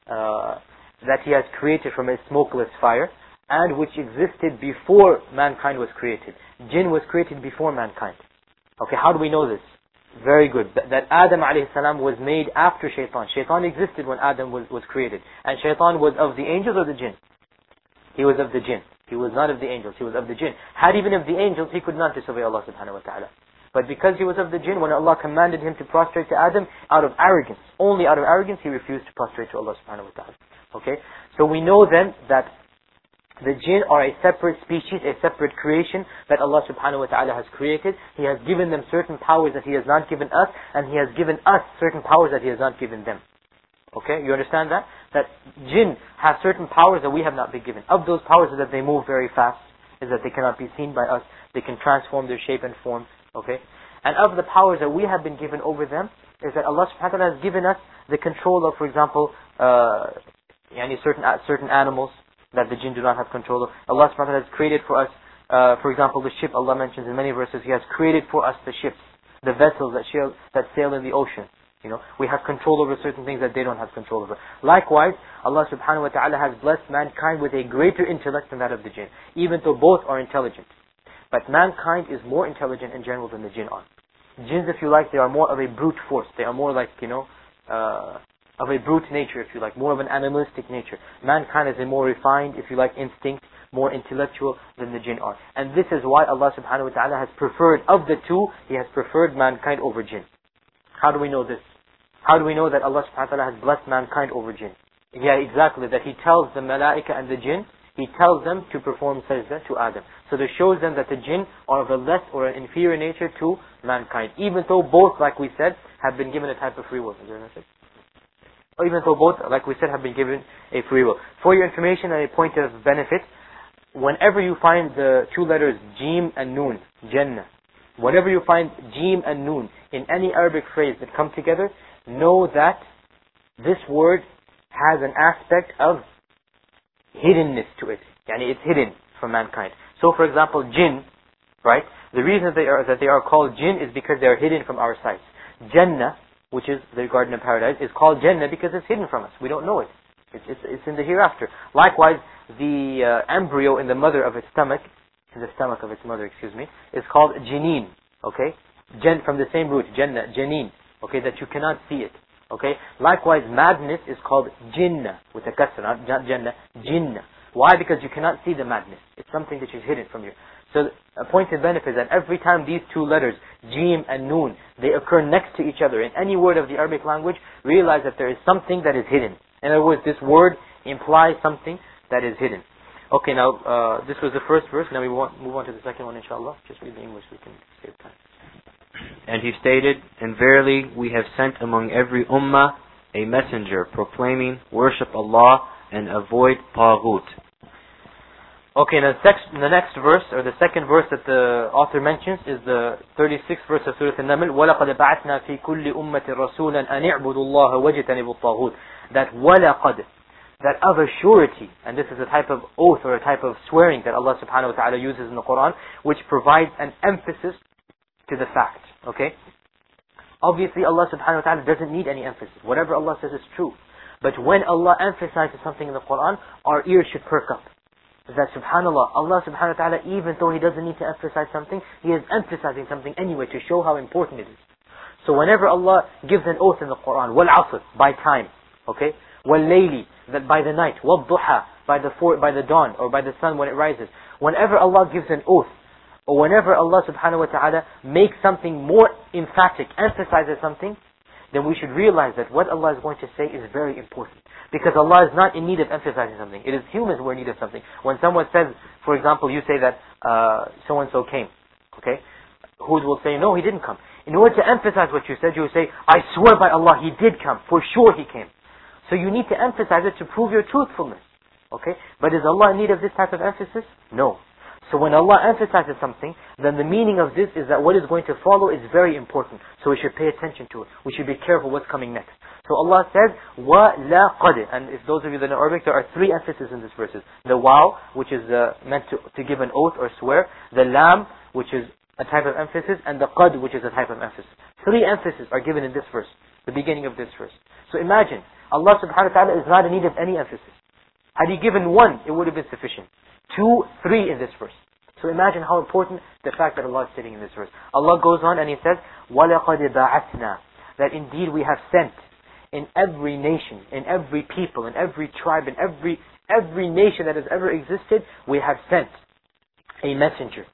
That He has created from a smokeless fire, and which existed before mankind was created. Jinn was created before mankind. Okay, how do we know this? Very good. That Adam alayhi salam was made after Shaitan. Shaitan existed when Adam was created. And Shaitan was of the angels or the jinn? He was of the jinn. He was not of the angels, he was of the jinn. Had he been of the angels, he could not disobey Allah subhanahu wa ta'ala. But because he was of the jinn, when Allah commanded him to prostrate to Adam, out of arrogance, only out of arrogance, he refused to prostrate to Allah subhanahu wa ta'ala. Okay? So we know then that the jinn are a separate species, a separate creation that Allah subhanahu wa ta'ala has created. He has given them certain powers that He has not given us, and He has given us certain powers that He has not given them. Okay, you understand that? That jinn have certain powers that we have not been given. Of those powers is that they move very fast, is that they cannot be seen by us, they can transform their shape and form. Okay? And of the powers that we have been given over them, is that Allah subhanahu wa ta'ala has given us the control of, for example, certain animals that the jinn do not have control of. Allah subhanahu wa ta'ala has created for us, for example, the ship. Allah mentions in many verses, He has created for us the ships, the vessels that sail in the ocean. You know, we have control over certain things that they don't have control over. Likewise, Allah subhanahu wa ta'ala has blessed mankind with a greater intellect than that of the jinn, even though both are intelligent. But mankind is more intelligent in general than the jinn are. Jinns, if you like, they are more of a brute force. They are more like, of a brute nature, if you like, more of an animalistic nature. Mankind is a more refined, if you like, instinct, more intellectual than the jinn are. And this is why Allah subhanahu wa ta'ala has preferred, of the two, He has preferred mankind over jinn. How do we know this? How do we know that Allah subhanahu wa ta'ala has blessed mankind over jinn? Yeah, exactly, that He tells the malaika and the jinn, He tells them to perform sajda to Adam. So this shows them that the jinn are of a less or an inferior nature to mankind. Even though both, like we said, have been given a type of free will. Or even though both, like we said, have been given a free will. For your information and a point of benefit, whenever you find the two letters Jim and Noon, Jannah, whenever you find Jim and Noon in any Arabic phrase that come together, know that this word has an aspect of hiddenness to it. Yani it's hidden from mankind. So for example, jinn, right? The reason that they are called jinn is because they are hidden from our sight. Jannah, which is the garden of paradise, is called Jannah because it's hidden from us. We don't know it. It's in the hereafter. Likewise, the embryo in the mother of its stomach, in the stomach of its mother, is called Janeen. Okay? From the same root, Jannah, Janeen. Okay, that you cannot see it. Okay? Likewise, madness is called Jinnah, with a kasra, not Jannah, Jinnah. Why? Because you cannot see the madness. It's something that is hidden from you. So, a point of benefit is that every time these two letters, Jim and Noon, they occur next to each other in any word of the Arabic language, realize that there is something that is hidden. In other words, this word implies something that is hidden. Okay, now, this was the first verse. Now we move on to the second one, inshallah. Just read the English, we can save time. And He stated, and verily we have sent among every ummah a messenger proclaiming, worship Allah and avoid Taghut. Okay, now the next verse, or the second verse that the author mentions, is the 36th verse of Surah An-Naml. وَلَقَدْ بَعَثْنَا فِي كُلِّ أُمَّةٍ رَسُولًا أَنِ اعْبُدُوا اللَّهَ وَاجْتَنِبُوا الطَّاغُوتَ. That وَلَقَدْ, that of a surety, and this is a type of oath or a type of swearing that Allah subhanahu wa ta'ala uses in the Quran, which provides an emphasis to the fact. Okay? Obviously Allah subhanahu wa ta'ala doesn't need any emphasis. Whatever Allah says is true. But when Allah emphasizes something in the Quran, our ears should perk up. That subhanallah, Allah subhanahu wa ta'ala, even though He doesn't need to emphasize something, He is emphasizing something anyway to show how important it is. So whenever Allah gives an oath in the Quran, wal-asr, by time, okay, wal-layli, that by the night, wal-duha, by the dawn, or by the sun when it rises. Whenever Allah gives an oath, or whenever Allah subhanahu wa ta'ala makes something more emphatic, emphasizes something, then we should realize that what Allah is going to say is very important. Because Allah is not in need of emphasizing something. It is humans who are in need of something. When someone says, for example, you say that so-and-so came, okay? Hud will say, no, he didn't come. In order to emphasize what you said, you will say, I swear by Allah, he did come. For sure he came. So you need to emphasize it to prove your truthfulness. Okay? But is Allah in need of this type of emphasis? No. So when Allah emphasizes something, then the meaning of this is that what is going to follow is very important. So we should pay attention to it. We should be careful what's coming next. So Allah says, وَلَقَدْ. And if those of you that know Arabic, there are three emphases in this verses. The waw, which is meant to give an oath or swear. The lam, which is a type of emphasis. And the qad, which is a type of emphasis. Three emphases are given in this verse. The beginning of this verse. So imagine, Allah subhanahu wa ta'ala is not in need of any emphasis. Had He given one, it would have been sufficient. 2, 3 in this verse. So imagine how important the fact that Allah is sitting in this verse. Allah goes on and He says, وَلَقَدْ بَعَثْنَا. That indeed we have sent in every nation, in every people, in every tribe, in every nation that has ever existed, we have sent a messenger.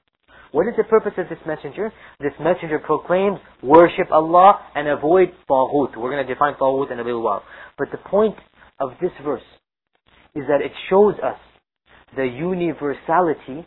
What is the purpose of this messenger? This messenger proclaims, worship Allah and avoid taghut. We're going to define taghut in a little while. But the point of this verse is that it shows us the universality,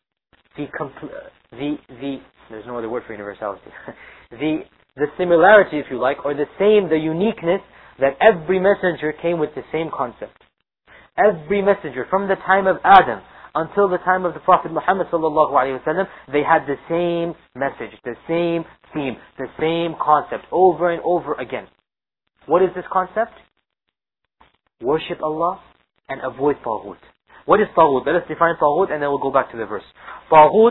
there's no other word for universality, the similarity, if you like, or the uniqueness, that every messenger came with the same concept. Every messenger, from the time of Adam until the time of the Prophet Muhammad sallallahu alaihi wasallam, they had the same message, the same theme, the same concept, over and over again. What is this concept? Worship Allah and avoid taghut. What is taghut? Let us define taghut and then we'll go back to the verse. Taghut,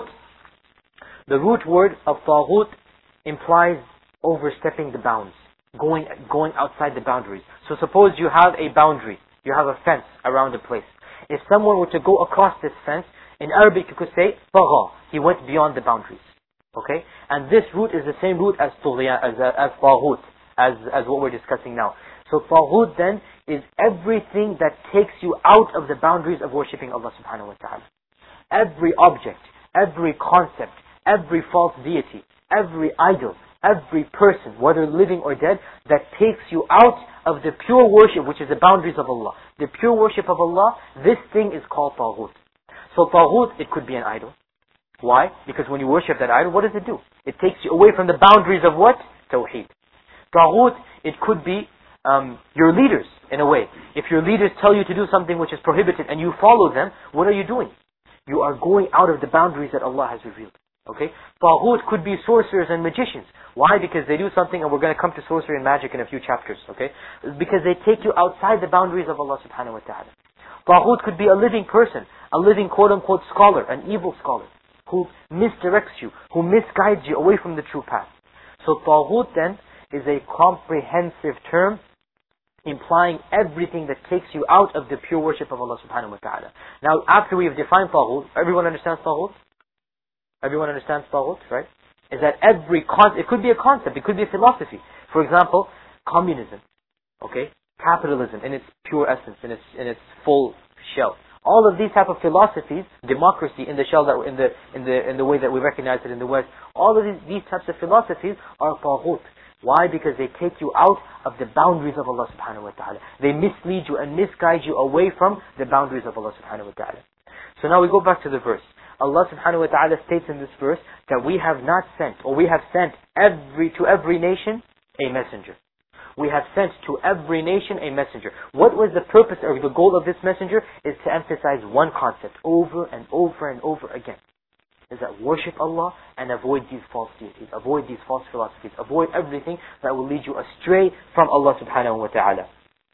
the root word of taghut implies overstepping the bounds, going outside the boundaries. So suppose you have a boundary, you have a fence around a place. If someone were to go across this fence, in Arabic you could say tagha, he went beyond the boundaries. Okay? And this root is the same root as tughyan, as taghut, as what we're discussing now. So taghut then is everything that takes you out of the boundaries of worshipping Allah subhanahu wa ta'ala. Every object, every concept, every false deity, every idol, every person, whether living or dead, that takes you out of the pure worship, which is the boundaries of Allah. The pure worship of Allah, this thing is called taghut. So taghut, it could be an idol. Why? Because when you worship that idol, what does it do? It takes you away from the boundaries of what? Tawheed. Taghut, it could be your leaders, in a way. If your leaders tell you to do something which is prohibited and you follow them, what are you doing? You are going out of the boundaries that Allah has revealed. Okay? Taghut could be sorcerers and magicians. Why? Because they do something, and we're going to come to sorcery and magic in a few chapters. Okay? Because they take you outside the boundaries of Allah subhanahu wa ta'ala. Taghut could be a living person, a living quote-unquote scholar, an evil scholar, who misdirects you, who misguides you away from the true path. So taghut then is a comprehensive term implying everything that takes you out of the pure worship of Allah subhanahu wa ta'ala. Now, after we have defined taghut, everyone understands taghut? Everyone understands taghut, right? Is that it could be a concept, it could be a philosophy. For example, communism, okay? Capitalism in its pure essence, in its full shell. All of these type of philosophies, democracy in the shell that in the way that we recognize it in the West, all of these types of philosophies are taghut. Why? Because they take you out of the boundaries of Allah subhanahu wa ta'ala. They mislead you and misguide you away from the boundaries of Allah subhanahu wa ta'ala. So now we go back to the verse. Allah subhanahu wa ta'ala states in this verse that we have not sent, or we have sent to every nation a messenger. We have sent to every nation a messenger. What was the purpose or the goal of this messenger? Is to emphasize one concept over and over and over again. Is that worship Allah and avoid these false deities, avoid these false philosophies, avoid everything that will lead you astray from Allah subhanahu wa ta'ala.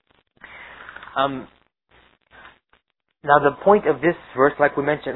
Now the point of this verse, like we mentioned,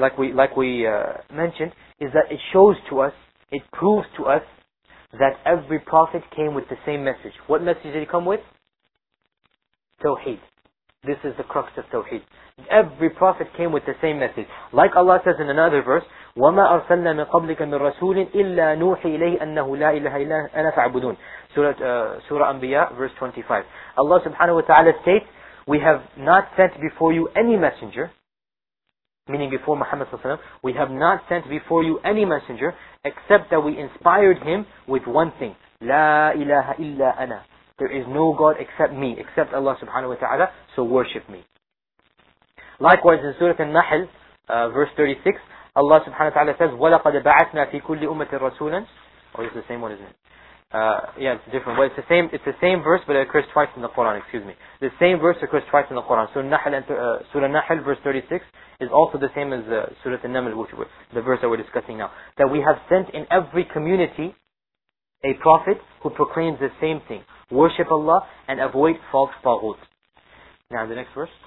is that it shows to us, it proves to us that every prophet came with the same message. What message did he come with? Tawheed. This is the crux of Tawheed. Every prophet came with the same message. Like Allah says in another verse, وَمَا أَرْسَلْنَا مِن قَبْلِكَ مِن رَسُولٍ إِلَّا نُوحِي إِلَيْهِ أَنَّهُ لَا إِلَهَ إِلَّا أَنَا فَاعْبُدُونَ Surah Anbiya, verse 25. Allah subhanahu wa ta'ala states, we have not sent before you any messenger, meaning before Muhammad sallallahu alaihi wasallam, we have not sent before you any messenger, except that we inspired him with one thing. La ilaha illa ana. There is no God except me, except Allah subhanahu wa ta'ala, so worship me. Likewise in Surah An-Nahl, verse 36, Allah subhanahu wa ta'ala says, وَلَقَدْ بَعَثْنَا فِي كُلِّ أُمَّةٍ رَسُولًا. Or it's the same one, isn't it? Yeah, it's different. Well, it's the same verse, but it occurs twice in the Quran, excuse me. The same verse occurs twice in the Quran. So Surah An-Nahl, verse 36, is also the same as Surah An-Naml, the verse that we're discussing now. That we have sent in every community a prophet who proclaims the same thing. Worship Allah and avoid false taghut. Now the next verse.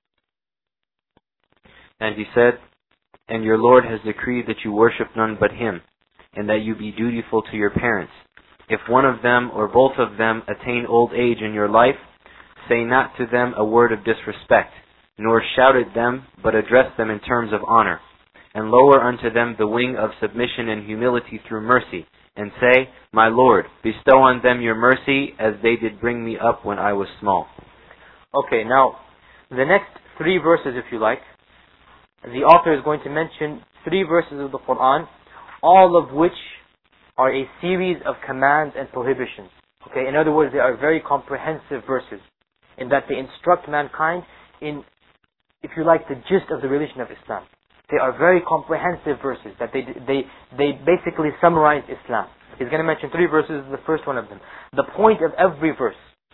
And he said, and your Lord has decreed that you worship none but Him, and that you be dutiful to your parents. If one of them or both of them attain old age in your life, say not to them a word of disrespect, nor shout at them, but address them in terms of honor. And lower unto them the wing of submission and humility through mercy, and say, my Lord, bestow on them your mercy, as they did bring me up when I was small. Okay, now, the next 3 verses, if you like, the author is going to mention 3 verses of the Quran all of which are a series of commands and prohibitions. Okay, in other words, they are very comprehensive verses in that they instruct mankind in, if you like, the gist of the religion of Islam. They are very comprehensive verses that they basically summarize Islam. He's going to mention 3 verses, the first one of them. The point of every verse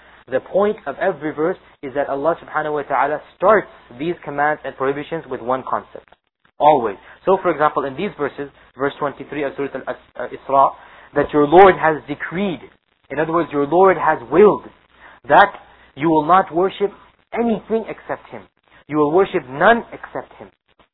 is that Allah subhanahu wa ta'ala starts these commands and prohibitions with one concept. Always. So for example, in these verses, verse 23 of Surah Al-Isra, that your Lord has decreed, in other words, your Lord has willed that you will not worship anything except Him. You will worship none except Him.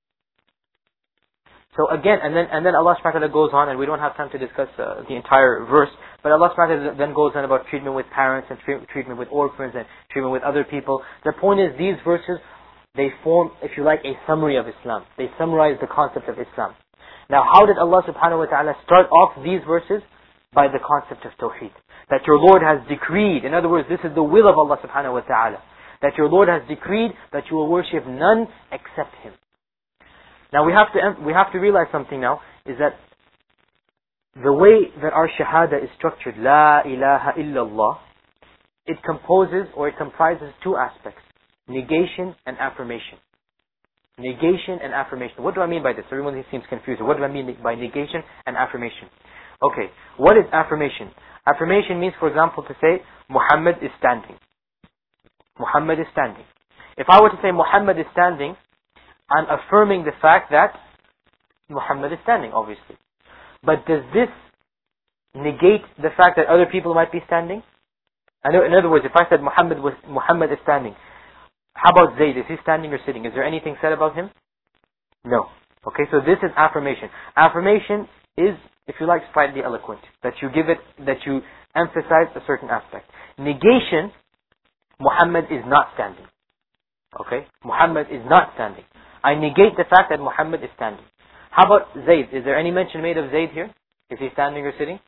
So again, and then Allah subhanahu wa ta'ala goes on, and we don't have time to discuss the entire verse, but Allah subhanahu wa ta'ala then goes on about treatment with parents and treatment with orphans and treatment with other people. The point is, these verses, they form, if you like, a summary of Islam. They summarize the concept of Islam. Now, how did Allah subhanahu wa ta'ala start off these verses? By the concept of Tawheed. That your Lord has decreed, in other words, this is the will of Allah subhanahu wa ta'ala, that your Lord has decreed that you will worship none except Him. Now we have to realize something now, is that the way that our shahada is structured, La ilaha illallah, it comprises 2 aspects, negation and affirmation. Negation and affirmation. What do I mean by this? Everyone seems confused. What do I mean by negation and affirmation? Okay, what is affirmation? Affirmation means, for example, to say, Muhammad is standing. Muhammad is standing. If I were to say Muhammad is standing, I'm affirming the fact that Muhammad is standing, obviously. But does this negate the fact that other people might be standing? In other words, if I said Muhammad is standing, how about Zayd? Is he standing or sitting? Is there anything said about him? No. Okay, so this is affirmation. Affirmation is, if you like, slightly eloquent. That you emphasize a certain aspect. Negation, Muhammad is not standing. Okay? Muhammad is not standing. I negate the fact that Muhammad is standing. How about Zayd? Is there any mention made of Zayd here? Is he standing or sitting?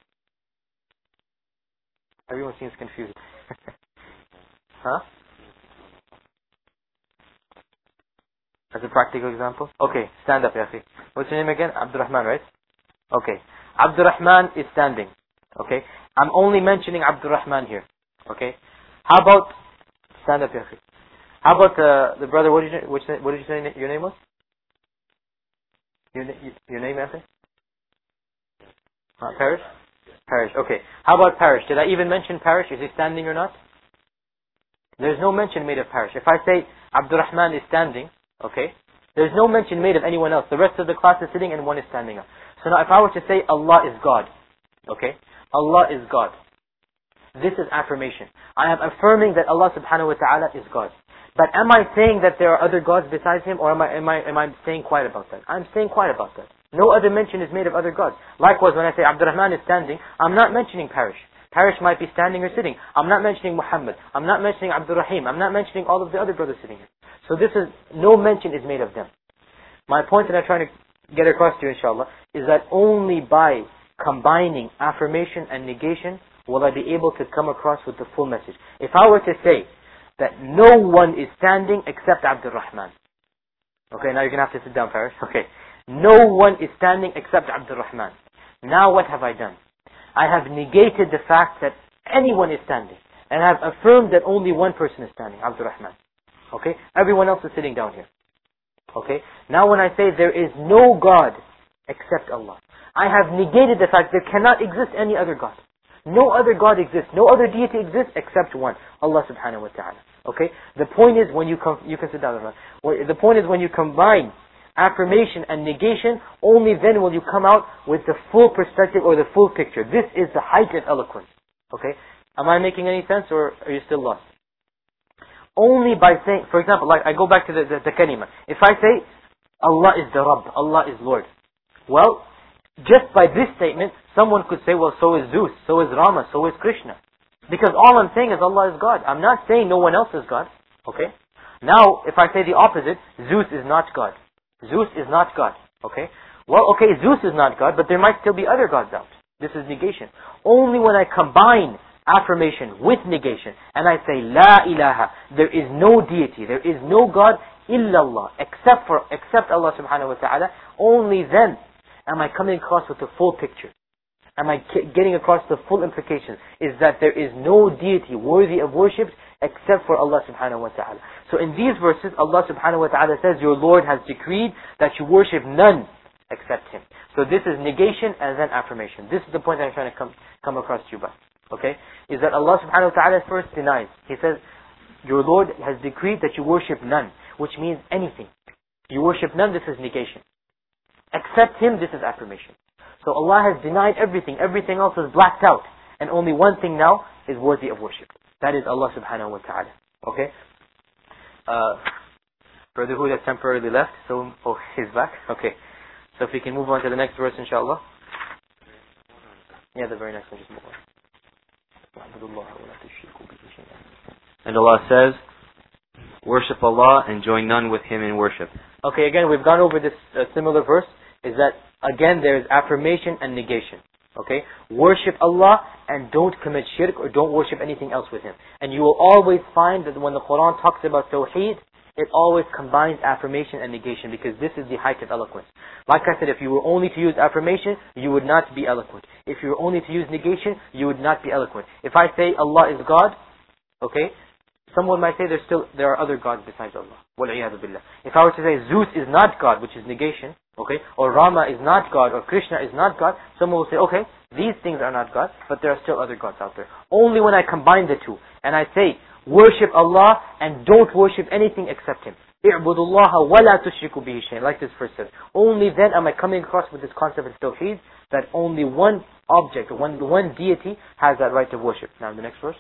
Everyone seems confused. Huh? As a practical example? Okay, stand up, Yafi. What's your name again? Abdurrahman, right? Okay. Abdurrahman is standing. Okay. I'm only mentioning Abdurrahman here. Okay. How about, stand up, Yafi. How about the brother, what did you say your name was? Your name, Yafi? Parish? Parish, okay. How about Parish? Did I even mention Parish? Is he standing or not? There's no mention made of Parish. If I say Abdurrahman is standing, okay, there's no mention made of anyone else. The rest of the class is sitting and one is standing up. So now if I were to say Allah is God, okay, Allah is God. This is affirmation. I am affirming that Allah subhanahu wa ta'ala is God. But am I saying that there are other gods besides Him, or am I staying quiet about that? I'm staying quiet about that. No other mention is made of other gods. Likewise, when I say Abdurrahman is standing, I'm not mentioning Parish. Parish might be standing or sitting. I'm not mentioning Muhammad. I'm not mentioning Abdurrahim. I'm not mentioning all of the other brothers sitting here. So no mention is made of them. My point that I'm trying to get across to you, inshallah, is that only by combining affirmation and negation will I be able to come across with the full message. If I were to say that no one is standing except Abdurrahman. Okay, now you're going to have to sit down, Parish. Okay. No one is standing except Abdurrahman. Now what have I done? I have negated the fact that anyone is standing. And I have affirmed that only one person is standing, Abdurrahman. Okay? Everyone else is sitting down here. Okay? Now when I say there is no God except Allah, I have negated the fact there cannot exist any other God. No other God exists. No other deity exists except one, Allah subhanahu wa ta'ala. Okay? The point is when you can sit down. The point is when you combine affirmation and negation, only then will you come out with the full perspective or the full picture. This is the height of eloquence. Okay? Am I making any sense, or are you still lost? Only by saying, for example, like I go back to the kalima. If I say, Allah is the Rabb, Allah is Lord. Well, just by this statement, someone could say, well, so is Zeus, so is Rama, so is Krishna. Because all I'm saying is Allah is God. I'm not saying no one else is God. Okay? Now, if I say the opposite, Zeus is not God. Zeus is not God. Okay? Well, okay, Zeus is not God, but there might still be other gods out. This is negation. Only when I combine affirmation with negation, and I say, La ilaha, there is no deity, there is no God illallah, except Allah subhanahu wa ta'ala, only then am I coming across with the full picture? Am I getting across the full implications? Is that there is no deity worthy of worship except for Allah subhanahu wa ta'ala. So in these verses, Allah subhanahu wa ta'ala says, your Lord has decreed that you worship none except Him. So this is negation and then affirmation. This is the point that I'm trying to come across to you by. Okay? Is that Allah subhanahu wa ta'ala first denies. He says, your Lord has decreed that you worship none, which means anything. You worship none, this is negation. Except Him, this is affirmation. So Allah has denied everything. Everything else is blacked out. And only one thing now is worthy of worship. That is Allah subhanahu wa ta'ala. Okay? Brother Hu has temporarily left, so he's back. Okay. So if we can move on to the next verse, inshallah. Yeah, the very next one. Just move on. And Allah says, worship Allah and join none with Him in worship. Okay, again, we've gone over this similar verse. Is that, again, there is affirmation and negation. Okay? Worship Allah and don't commit shirk or don't worship anything else with Him. And you will always find that when the Quran talks about Tawheed, it always combines affirmation and negation, because this is the height of eloquence. Like I said, if you were only to use affirmation, you would not be eloquent. If you were only to use negation, you would not be eloquent. If I say Allah is God, okay, someone might say there are other gods besides Allah. وَالْعِيَاذُ بِاللَّهِ. If I were to say Zeus is not God, which is negation, okay, or Rama is not God, or Krishna is not God, someone will say, okay, these things are not God, but there are still other gods out there. Only when I combine the two, and I say, worship Allah and don't worship anything except Him. اِعْبُدُ اللَّهَ وَلَا تُشْرِكُوا بِهِ شَيْءٍ. Like this verse says. Only then am I coming across with this concept of Tawheed, that only one object, one deity has that right to worship. Now the next verse.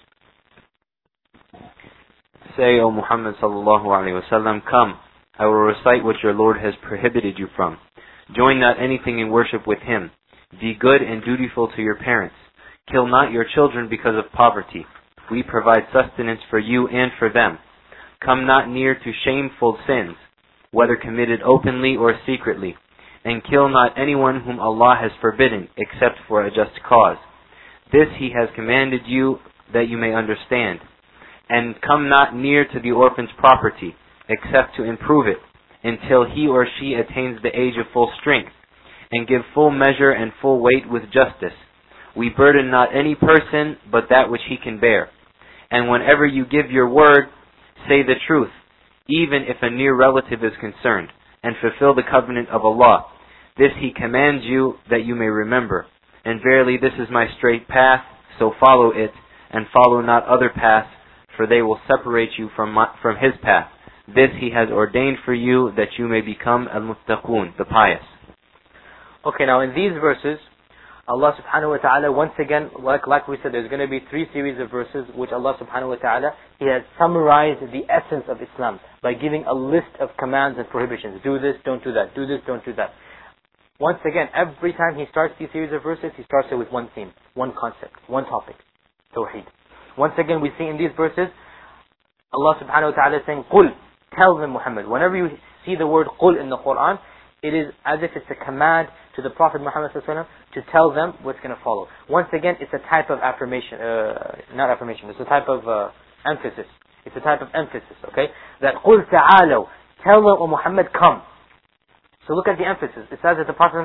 Say, O Muhammad sallallahu alayhi wa sallam, come, I will recite what your Lord has prohibited you from. Join not anything in worship with Him. Be good and dutiful to your parents. Kill not your children because of poverty. We provide sustenance for you and for them. Come not near to shameful sins, whether committed openly or secretly. And kill not anyone whom Allah has forbidden, except for a just cause. This He has commanded you that you may understand. And come not near to the orphan's property, except to improve it, until he or she attains the age of full strength, and give full measure and full weight with justice. We burden not any person but that which he can bear. And whenever you give your word, say the truth, even if a near relative is concerned, and fulfill the covenant of Allah. This He commands you that you may remember. And verily this is my straight path, so follow it, and follow not other paths, for they will separate you from His path. This He has ordained for you that you may become al-muttaqun, the pious. Okay, now in these verses, Allah subhanahu wa ta'ala, once again, like we said, there's going to be 3 series of verses which Allah subhanahu wa ta'ala, He has summarized the essence of Islam by giving a list of commands and prohibitions. Do this, don't do that. Do this, don't do that. Once again, every time He starts these series of verses, He starts it with one theme, one concept, one topic, Tawheed. Once again, we see in these verses, Allah subhanahu wa ta'ala is saying, قُلْ, tell them Muhammad. Whenever you see the word قُلْ in the Quran, it is as if it's a command to the Prophet Muhammad ﷺ to tell them what's going to follow. Once again, it's a type of affirmation, not affirmation, it's a type of emphasis. It's a type of emphasis, okay? That قُلْ تَعَالَوْا, tell them, O Muhammad, come. So look at the emphasis. It says that the Prophet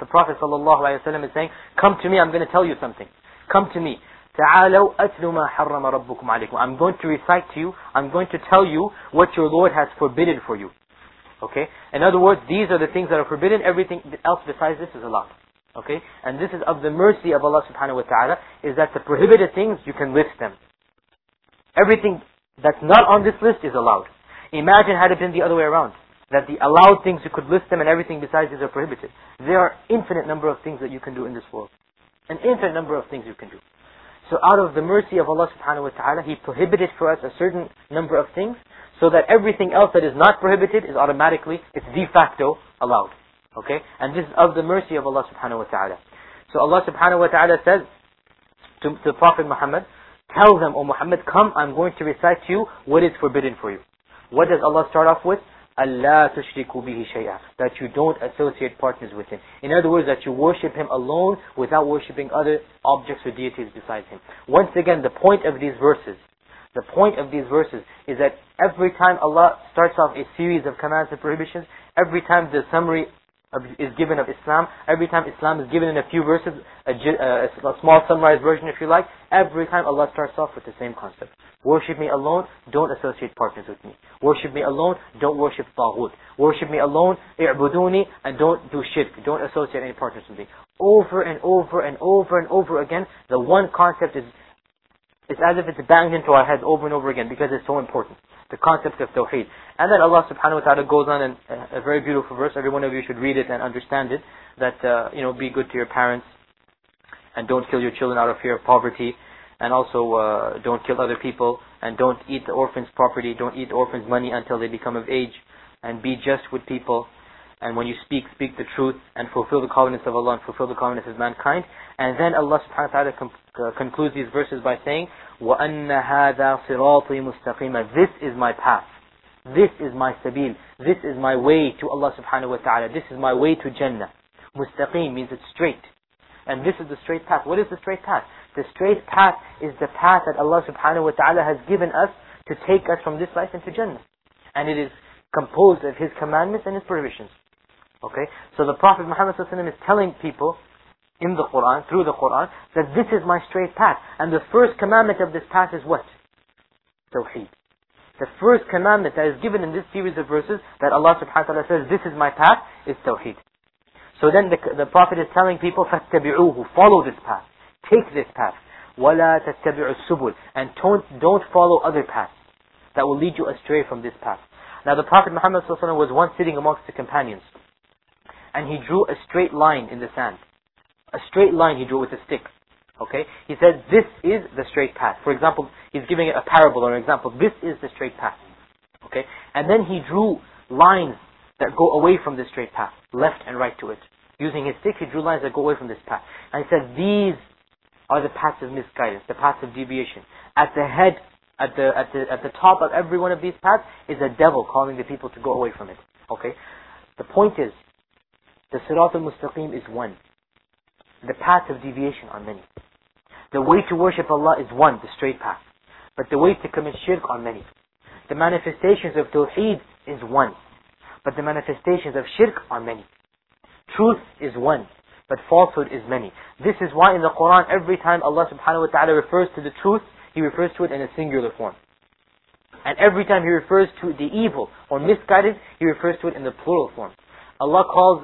ﷺ is saying, come to me, I'm going to tell you something. Come to me. تَعَالَوْا أَتْلُ مَا حَرَّمَ رَبُّكُمْ عَلَيْكُمْ. I'm going to recite to you, I'm going to tell you what your Lord has forbidden for you. Okay? In other words, these are the things that are forbidden, everything else besides this is allowed. Okay? And this is of the mercy of Allah subhanahu wa ta'ala, is that the prohibited things, you can list them. Everything that's not on this list is allowed. Imagine had it been the other way around, that the allowed things you could list them and everything besides these are prohibited. There are infinite number of things that you can do in this world. An infinite number of things you can do. So out of the mercy of Allah subhanahu wa ta'ala, He prohibited for us a certain number of things, so that everything else that is not prohibited is automatically, it's de facto allowed. Okay? And this is of the mercy of Allah subhanahu wa ta'ala. So Allah subhanahu wa ta'ala says to the Prophet Muhammad, tell them, O Muhammad, come, I'm going to recite to you what is forbidden for you. What does Allah start off with? أَلَّا تُشْرِكُوا بِهِ شَيْئًا. That you don't associate partners with Him. In other words, that you worship Him alone without worshipping other objects or deities besides Him. Once again, the point of these verses is that every time Allah starts off a series of commands and prohibitions, every time the summary is given of Islam, every time Islam is given in a few verses, a small summarized version if you like, every time Allah starts off with the same concept. Worship me alone, don't associate partners with me. Worship me alone, don't worship taghut. Worship me alone, i'buduni, and don't do shirk, don't associate any partners with me. Over and over and over and over again, the one concept is as if it's banged into our heads over and over again because it's so important. The concept of Tawheed. And then Allah subhanahu wa ta'ala goes on in a very beautiful verse. Every one of you should read it and understand it. That, be good to your parents. And don't kill your children out of fear of poverty. And also, don't kill other people. And don't eat the orphan's property. Don't eat the orphan's money until they become of age. And be just with people. And when you speak the truth. And fulfill the covenants of Allah and fulfill the covenants of mankind. And then Allah subhanahu wa ta'ala concludes these verses by saying, وَأَنَّ هَذَا صِرَاطِي مُسْتَقِيمًا. This is my path. This is my sabil. This is my way to Allah subhanahu wa ta'ala. This is my way to Jannah. Mustaqim means it's straight. And this is the straight path. What is the straight path? The straight path is the path that Allah subhanahu wa ta'ala has given us to take us from this life into Jannah. And it is composed of His commandments and His prohibitions. Okay? So the Prophet Muhammad sallallahu alaihi wasallam is telling people in the Quran, through the Quran, that this is my straight path. And the first commandment of this path is what? Tawheed. The first commandment that is given in this series of verses that Allah subhanahu wa ta'ala says, this is my path, is Tawheed. So then the Prophet is telling people, فَاتَّبِعُوهُ. Follow this path. Take this path. وَلَا تَتَّبِعُوا السُّبُلِ. And don't follow other paths that will lead you astray from this path. Now the Prophet Muhammad sallallahu alaihi wasallam was once sitting amongst the companions. And he drew a straight line in the sand. A straight line he drew with a stick. Okay? He said, this is the straight path. For example, he's giving it a parable or an example. This is the straight path. Okay? And then he drew lines that go away from this straight path. Left and right to it. Using his stick, he drew lines that go away from this path. And he said, these are the paths of misguidance, the paths of deviation. At the head, at the top of every one of these paths is a devil calling the people to go away from it. Okay? The point is, the Sirat al-Mustaqim is one. The paths of deviation are many. The way to worship Allah is one, the straight path. But the ways to commit shirk are many. The manifestations of Tawheed is one. But the manifestations of shirk are many. Truth is one, but falsehood is many. This is why in the Quran, every time Allah subhanahu wa ta'ala refers to the truth, He refers to it in a singular form. And every time He refers to the evil or misguidance, He refers to it in the plural form. Allah calls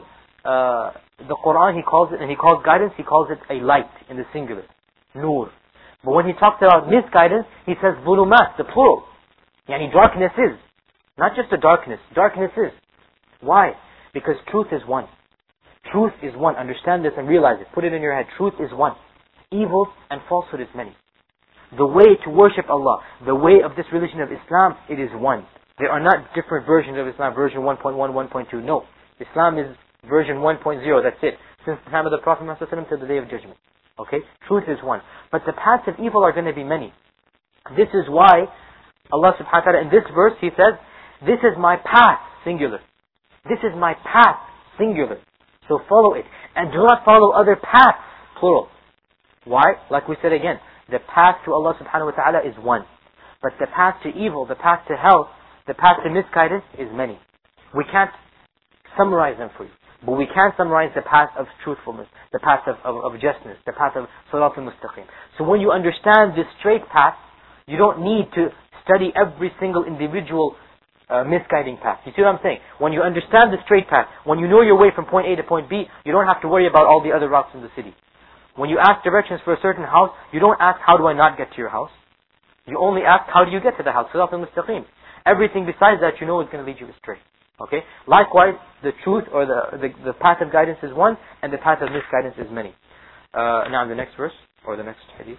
the Quran, He calls guidance, He calls it a light in the singular. Nur. But when He talks about misguidance, He says zulumat, the plural. Yani darkness is. Not just a darkness. Darkness is. Why? Because truth is one. Truth is one. Understand this and realize it. Put it in your head. Truth is one. Evil and falsehood is many. The way to worship Allah, the way of this religion of Islam, it is one. There are not different versions of Islam, version 1.1, 1.2. No. Islam is version 1.0, that's it. Since the time of the Prophet Muhammad to the Day of Judgment. Okay? Truth is one. But the paths of evil are going to be many. This is why Allah subhanahu wa ta'ala in this verse, He says, this is my path, singular. This is my path, singular. So follow it. And do not follow other paths, plural. Why? Like we said again, the path to Allah subhanahu wa ta'ala is one. But the path to evil, the path to hell, the path to misguidance is many. We can't summarize them for you. But we can summarize the path of truthfulness, the path of justness, the path of Sirat al-Mustaqim. So when you understand this straight path, you don't need to study every single individual misguiding path. You see what I'm saying? When you understand the straight path, when you know your way from point A to point B, you don't have to worry about all the other routes in the city. When you ask directions for a certain house, you don't ask, how do I not get to your house? You only ask, how do you get to the house? Sirat al-Mustaqim. Everything besides that you know is going to lead you astray. Okay? Likewise, the truth or the path of guidance is one, and the path of misguidance is many. Now the next verse, or the next hadith.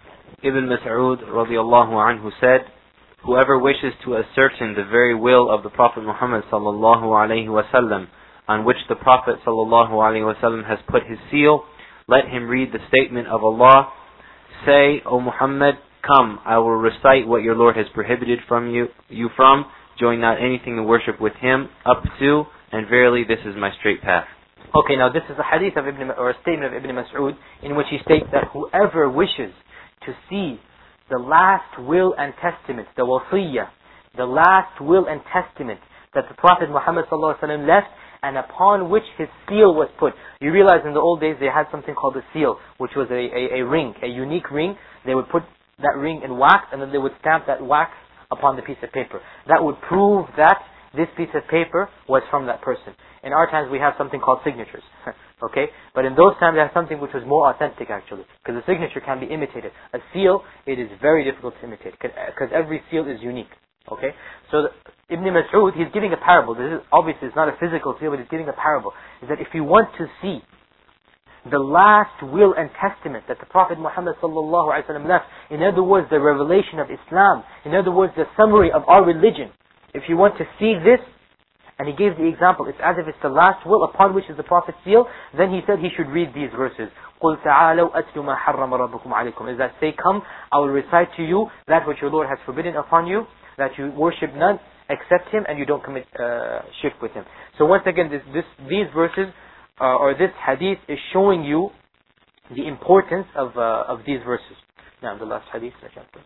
Ibn Mas'ud radiallahu anhu said, whoever wishes to ascertain the very will of the Prophet Muhammad sallallahu alaihi wasallam, on which the Prophet sallallahu alaihi wasallam has put his seal, let him read the statement of Allah. Say, O Muhammad, come, I will recite what your Lord has prohibited from you from. Join not anything in worship with Him, up to, and verily this is my straight path. Okay, now this is a hadith of or a statement of Ibn Mas'ud, in which he states that whoever wishes to see the last will and testament, the wasiyyah, the last will and testament that the Prophet Muhammad ﷺ left, and upon which his seal was put. You realize in the old days they had something called a seal, which was a ring, a unique ring. They would put that ring in wax, and then they would stamp that wax upon the piece of paper. That would prove that this piece of paper was from that person. In our times we have something called signatures. Okay? But in those times they had something which was more authentic actually. Because a signature can be imitated. A seal, it is very difficult to imitate. Because every seal is unique. Okay? So Ibn Mas'ud, he's giving a parable. This is obviously it's not a physical seal, but he's giving a parable. Is that if you want to see the last will and testament that the Prophet Muhammad sallallahu alaihi wasallam left, in other words, the revelation of Islam, in other words, the summary of our religion, if you want to see this, and he gave the example, it's as if it's the last will upon which is the Prophet's seal, then he said he should read these verses. قُلْ تَعَالَوْا أَتْلُ مَا حَرَّمَ رَبُّكُمْ عَلَيْكُمْ. Is that say, come, I will recite to you that which your Lord has forbidden upon you, that you worship none except Him and you don't commit shirk with Him. So once again, these verses, or this hadith is showing you the importance of these verses. Now the last hadith.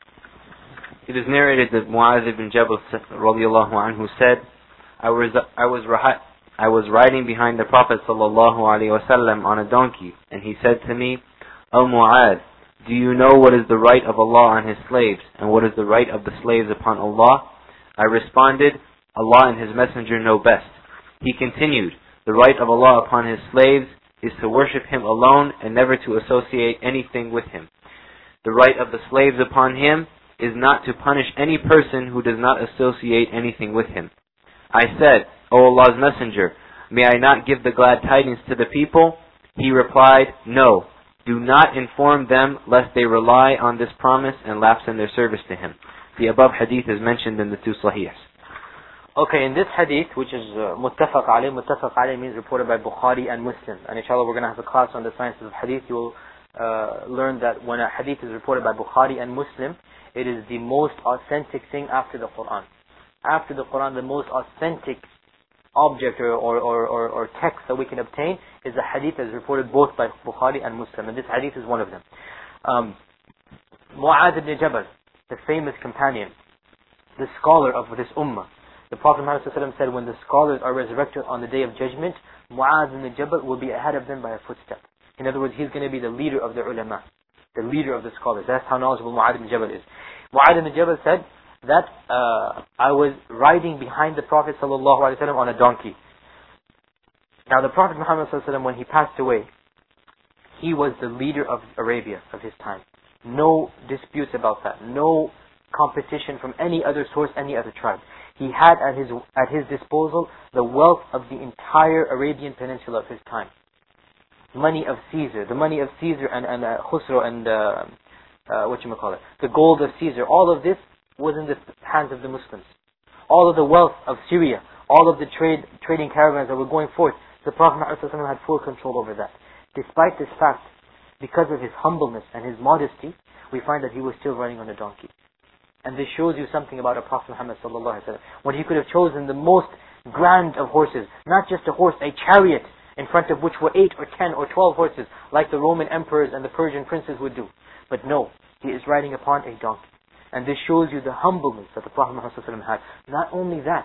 It is narrated that Mu'adh ibn Jabal radiallahu anhu said, I was riding behind the Prophet sallallahu alaihi wasallam on a donkey, and he said to me, O Mu'adh, do you know what is the right of Allah on His slaves, and what is the right of the slaves upon Allah? I responded, Allah and His Messenger know best. He continued, the right of Allah upon His slaves is to worship Him alone and never to associate anything with Him. The right of the slaves upon Him is not to punish any person who does not associate anything with Him. I said, O Allah's Messenger, may I not give the glad tidings to the people? He replied, no, do not inform them lest they rely on this promise and lapse in their service to Him. The above hadith is mentioned in the two Sahihs. Okay, in this hadith, which is muttafaq alayh means reported by Bukhari and Muslim. And inshallah we're going to have a class on the sciences of hadith. You will learn that when a hadith is reported by Bukhari and Muslim, it is the most authentic thing after the Quran. After the Quran, the most authentic object or text that we can obtain is a hadith that is reported both by Bukhari and Muslim. And this hadith is one of them. Mu'adh ibn Jabal, the famous companion, the scholar of this ummah. The Prophet Muhammad said, when the scholars are resurrected on the Day of Judgment, Mu'adh ibn Jabal will be ahead of them by a footstep. In other words, he's going to be the leader of the ulama, the leader of the scholars. That's how knowledgeable Mu'adh ibn Jabal is. Mu'adh ibn Jabal said that I was riding behind the Prophet ﷺ on a donkey. Now the Prophet Muhammad ﷺ, when he passed away, he was the leader of Arabia of his time. No disputes about that. No competition from any other source, any other tribe. He had at his disposal the wealth of the entire Arabian Peninsula of his time. Money of Caesar, the money of Caesar and Khusro and the gold of Caesar, all of this was in the hands of the Muslims. All of the wealth of Syria, all of the trading caravans that were going forth, the Prophet ﷺ had full control over that. Despite this fact, because of his humbleness and his modesty, we find that he was still riding on a donkey. And this shows you something about a Prophet Muhammad ﷺ. When he could have chosen the most grand of horses, not just a horse, a chariot, in front of which were 8 or 10 or 12 horses, like the Roman emperors and the Persian princes would do. But no, he is riding upon a donkey. And this shows you the humbleness that the Prophet Muhammad ﷺ had. Not only that,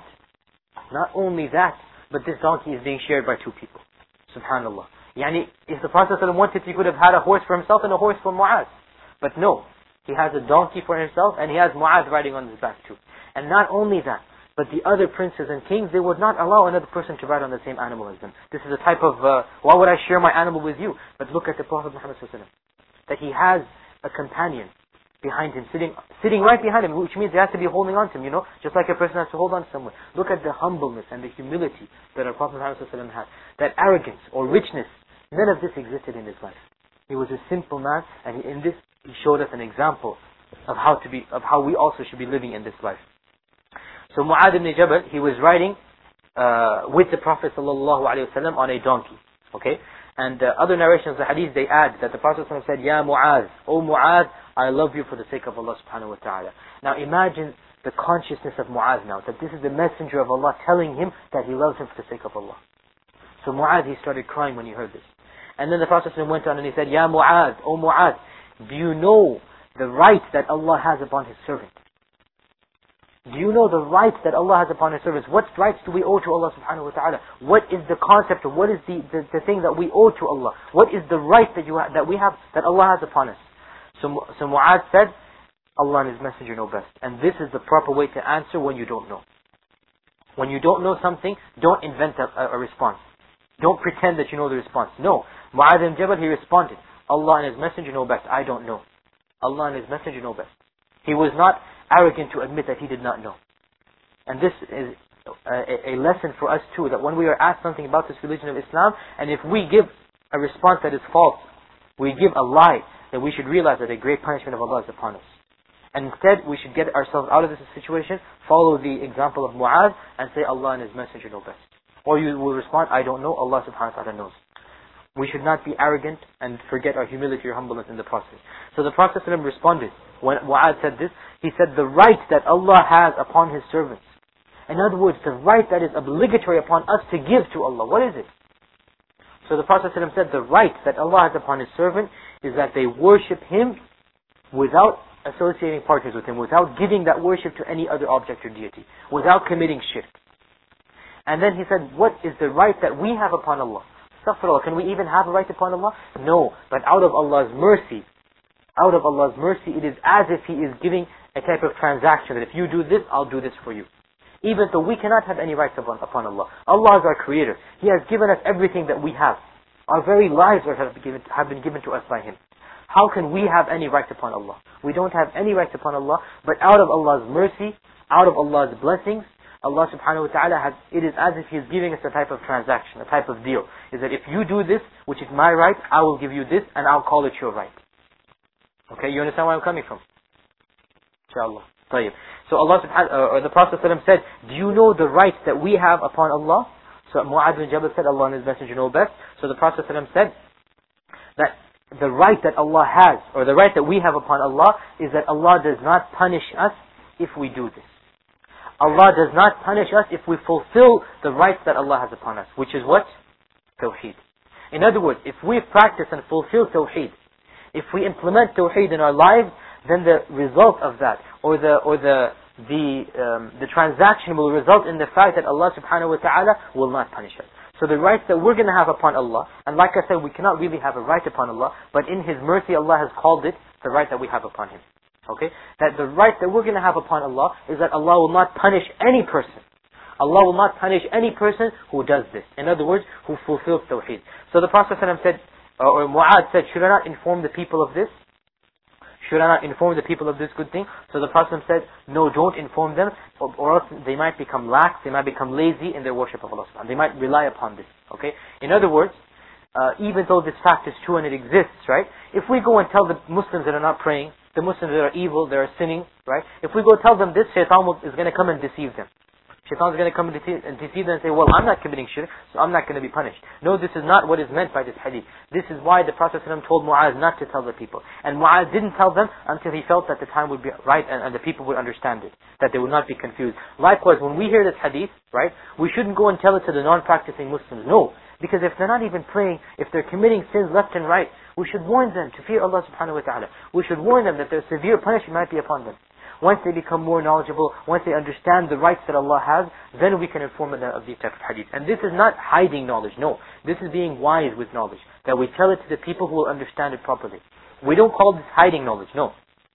but this donkey is being shared by 2 people. Subhanallah. Yani, if the Prophet ﷺ wanted, he could have had a horse for himself and a horse for Mu'adh. But no, he has a donkey for himself and he has Mu'adh riding on his back too. And not only that, but the other princes and kings, they would not allow another person to ride on the same animal as them. This is a type of, why would I share my animal with you? But look at the Prophet Muhammad ﷺ, that he has a companion behind him, sitting right behind him, which means he has to be holding on to him, just like a person has to hold on to someone. Look at the humbleness and the humility that our Prophet Muhammad ﷺ had. That arrogance or richness, none of this existed in his life. He was a simple man, and in this he showed us an example of how we also should be living in this life. So Mu'adh ibn Jabal, he was riding with the Prophet ﷺ on a donkey. Okay? And other narrations of the hadith, they add that the Prophet ﷺ said, Ya Mu'adh, O Mu'adh, I love you for the sake of Allah subhanahu wa ta'ala. Now imagine the consciousness of Mu'adh now, that this is the messenger of Allah telling him that he loves him for the sake of Allah. So Mu'adh, he started crying when he heard this. And then the Prophet ﷺ went on and he said, Ya Mu'adh, O Mu'adh, do you know the right that Allah has upon His servant? Do you know the rights that Allah has upon His servants? What rights do we owe to Allah subhanahu wa ta'ala? What is the concept of what is the thing that we owe to Allah? What is the right that we have, that Allah has upon us? So Mu'adh said, Allah and His Messenger know best. And this is the proper way to answer when you don't know. When you don't know something, don't invent a response. Don't pretend that you know the response. No. Mu'adh ibn Jabal, he responded, Allah and His Messenger know best. I don't know. Allah and His Messenger know best. He was not arrogant to admit that he did not know. And this is a lesson for us too, that when we are asked something about this religion of Islam, and if we give a response that is false, we give a lie, then we should realize that a great punishment of Allah is upon us. And instead, we should get ourselves out of this situation, follow the example of Mu'adh, and say Allah and His Messenger know best. Or you will respond, I don't know, Allah subhanahu wa ta'ala knows. We should not be arrogant and forget our humility or humbleness in the process. So the Prophet ﷺ responded, when Mu'adh said this, he said, the right that Allah has upon His servants. In other words, the right that is obligatory upon us to give to Allah. What is it? So the Prophet ﷺ said, the right that Allah has upon His servant is that they worship Him without associating partners with Him, without giving that worship to any other object or deity, without committing shirk. And then he said, what is the right that we have upon Allah? Astaghfirullah, can we even have a right upon Allah? No, but out of Allah's mercy, it is as if He is giving a type of transaction, that if you do this, I'll do this for you. Even though we cannot have any rights upon Allah. Allah is our Creator. He has given us everything that we have. Our very lives have been given to us by Him. How can we have any rights upon Allah? We don't have any rights upon Allah, but out of Allah's mercy, out of Allah's blessings, Allah subhanahu wa ta'ala it is as if He is giving us a type of transaction, a type of deal. Is that if you do this, which is my right, I will give you this and I'll call it your right. Okay, you understand where I'm coming from? Inshallah. Tayyib. So the Prophet ﷺ said, do you know the rights that we have upon Allah? So Mu'adh bin Jabal said, Allah and His Messenger know best. So the Prophet ﷺ said that the right that Allah has, or the right that we have upon Allah, is that Allah does not punish us if we do this. Allah does not punish us if we fulfill the rights that Allah has upon us, which is what? Tawheed. In other words, if we practice and fulfill Tawheed, if we implement Tawheed in our lives, then the result of that, or the transaction will result in the fact that Allah subhanahu wa ta'ala will not punish us. So the rights that we're going to have upon Allah, and like I said, we cannot really have a right upon Allah, but in His mercy Allah has called it the right that we have upon Him. Okay? That the right that we're going to have upon Allah is that Allah will not punish any person. Allah will not punish any person who does this. In other words, who fulfills Tawheed. So the Prophet ﷺ said, or Mu'adh said, should I not inform the people of this? Should I not inform the people of this good thing? So the Prophet ﷺ said, no, don't inform them, or else they might become lax, they might become lazy in their worship of Allah subhanahu wa ta'ala. They might rely upon this. Okay? In other words, even though this fact is true and it exists, right? If we go and tell the Muslims that are not praying, the Muslims that are evil, that are sinning, right? If we go tell them this, Shaitan is going to come and deceive them. Shaitan is going to come and deceive them and say, well, I'm not committing shirk, so I'm not going to be punished. No, this is not what is meant by this hadith. This is why the Prophet ﷺ told Mu'adh not to tell the people. And Mu'adh didn't tell them until he felt that the time would be right and the people would understand it, that they would not be confused. Likewise, when we hear this hadith, right, we shouldn't go and tell it to the non-practicing Muslims. No, because if they're not even praying, if they're committing sins left and right, we should warn them to fear Allah subhanahu wa ta'ala. We should warn them that their severe punishment might be upon them. Once they become more knowledgeable, once they understand the rights that Allah has, then we can inform them of these types of hadith. And this is not hiding knowledge, no. This is being wise with knowledge. That we tell it to the people who will understand it properly. We don't call this hiding knowledge, no.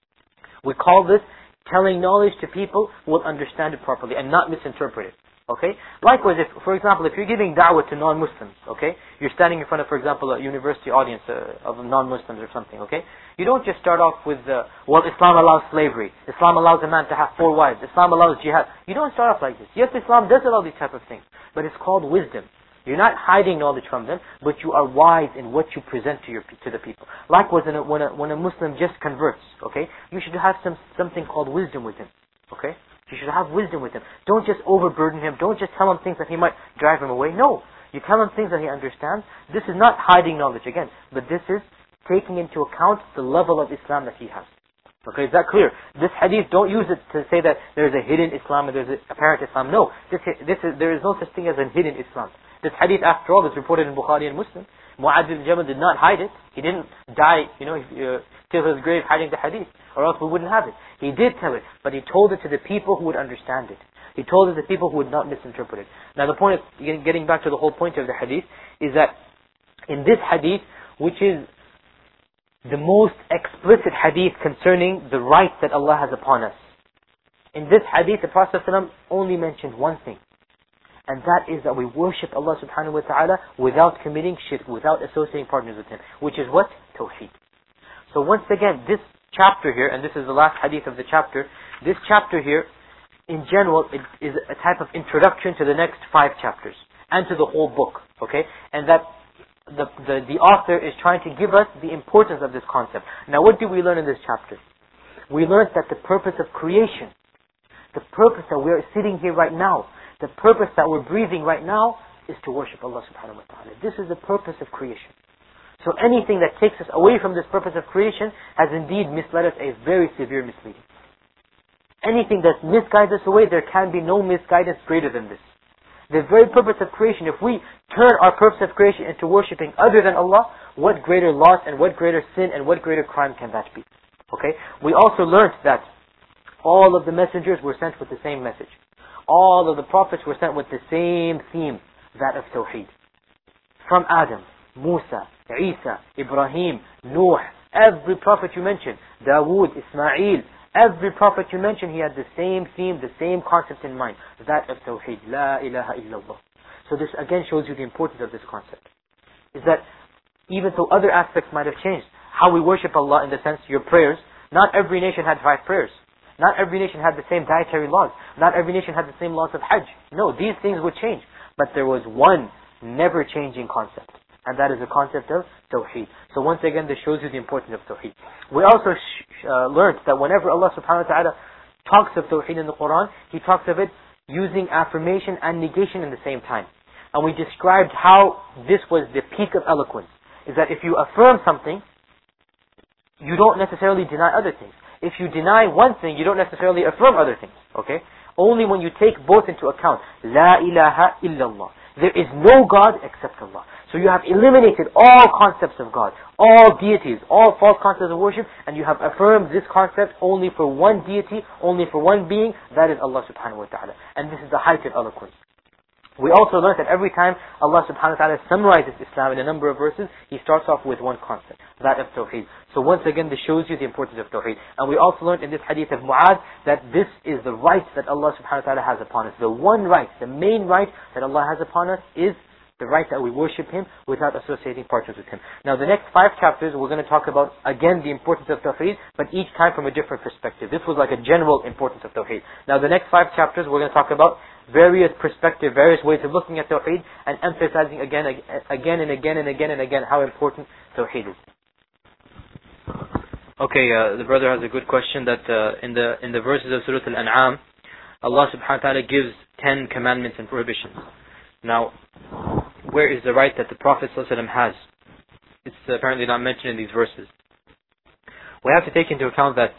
We call this telling knowledge to people who will understand it properly and not misinterpret it. Okay? Likewise, for example, if you're giving da'wah to non-Muslims, okay? You're standing in front of, for example, a university audience of non-Muslims or something, okay? You don't just start off with, well, Islam allows slavery. Islam allows a man to have 4 wives. Islam allows jihad. You don't start off like this. Yes, Islam does allow these type of things, but it's called wisdom. You're not hiding knowledge from them, but you are wise in what you present to the people. Likewise, when a Muslim just converts, okay? You should have something called wisdom with him, okay? You should have wisdom with him. Don't just overburden him. Don't just tell him things that he might drive him away. No. You tell him things that he understands. This is not hiding knowledge again, but this is taking into account the level of Islam that he has. Okay, is that clear? This hadith, don't use it to say that there's a hidden Islam and there's an apparent Islam. No. There is no such thing as a hidden Islam. This hadith, after all, is reported in Bukhari and Muslim. Mu'adh ibn Jabal did not hide it. He didn't die, till his grave hiding the hadith, or else we wouldn't have it. He did tell it, but he told it to the people who would understand it. He told it to people who would not misinterpret it. Now the point of, getting back to the whole point of the hadith, is that in this hadith, which is the most explicit hadith concerning the rights that Allah has upon us, in this hadith, the Prophet ﷺ only mentioned one thing. And that is that we worship Allah subhanahu wa ta'ala without committing shirk, without associating partners with Him. Which is what? Tawheed. So once again, this chapter here, and this is the last hadith of the chapter, this chapter here, in general, it is a type of introduction to the next 5 chapters, and to the whole book. Okay? And that the author is trying to give us the importance of this concept. Now what do we learn in this chapter? We learned that the purpose of creation, the purpose that we are sitting here right now, the purpose that we're breathing right now, is to worship Allah subhanahu wa ta'ala. This is the purpose of creation. So anything that takes us away from this purpose of creation has indeed misled us a very severe misleading. Anything that misguides us away, there can be no misguidance greater than this. The very purpose of creation, if we turn our purpose of creation into worshipping other than Allah, what greater loss and what greater sin and what greater crime can that be? Okay? We also learned that all of the messengers were sent with the same message. All of the prophets were sent with the same theme, that of Tawheed. From Adam, Musa, Isa, Ibrahim, Nuh, every prophet you mentioned, Dawood, Ismail, every prophet you mentioned, he had the same theme, the same concept in mind, that of Tawheed, La ilaha illallah. So this again shows you the importance of this concept. Is that even though other aspects might have changed, how we worship Allah in the sense your prayers, not every nation had 5 prayers. Not every nation had the same dietary laws. Not every nation had the same laws of Hajj. No, these things would change. But there was one never-changing concept. And that is the concept of Tawheed. So once again, this shows you the importance of Tawheed. We also learned that whenever Allah subhanahu wa ta'ala talks of Tawheed in the Quran, He talks of it using affirmation and negation in the same time. And we described how this was the peak of eloquence. Is that if you affirm something, you don't necessarily deny other things. If you deny one thing, you don't necessarily affirm other things. Okay? Only when you take both into account. La ilaha illallah. There is no God except Allah. So you have eliminated all concepts of God, all deities, all false concepts of worship, and you have affirmed this concept only for one deity, only for one being, that is Allah subhanahu wa ta'ala. And this is the height of eloquence. We also learned that every time Allah subhanahu wa ta'ala summarizes Islam in a number of verses, He starts off with one concept, that of Tawheed. So once again, this shows you the importance of Tawheed. And we also learned in this hadith of Mu'adh that this is the right that Allah subhanahu wa ta'ala has upon us. The one right, the main right that Allah has upon us is the right that we worship Him without associating partners with Him. Now the next 5 chapters we're going to talk about again the importance of Tawheed, but each time from a different perspective. This was like a general importance of Tawheed. Now the next 5 chapters we're going to talk about various perspectives, various ways of looking at Tawheed, and emphasizing again and again how important Tawheed is. Okay, the brother has a good question that in the verses of Surah Al-An'am, Allah subhanahu wa ta'ala gives 10 commandments and prohibitions. Now, where is the right that the Prophet ﷺ has? It's apparently not mentioned in these verses. We have to take into account that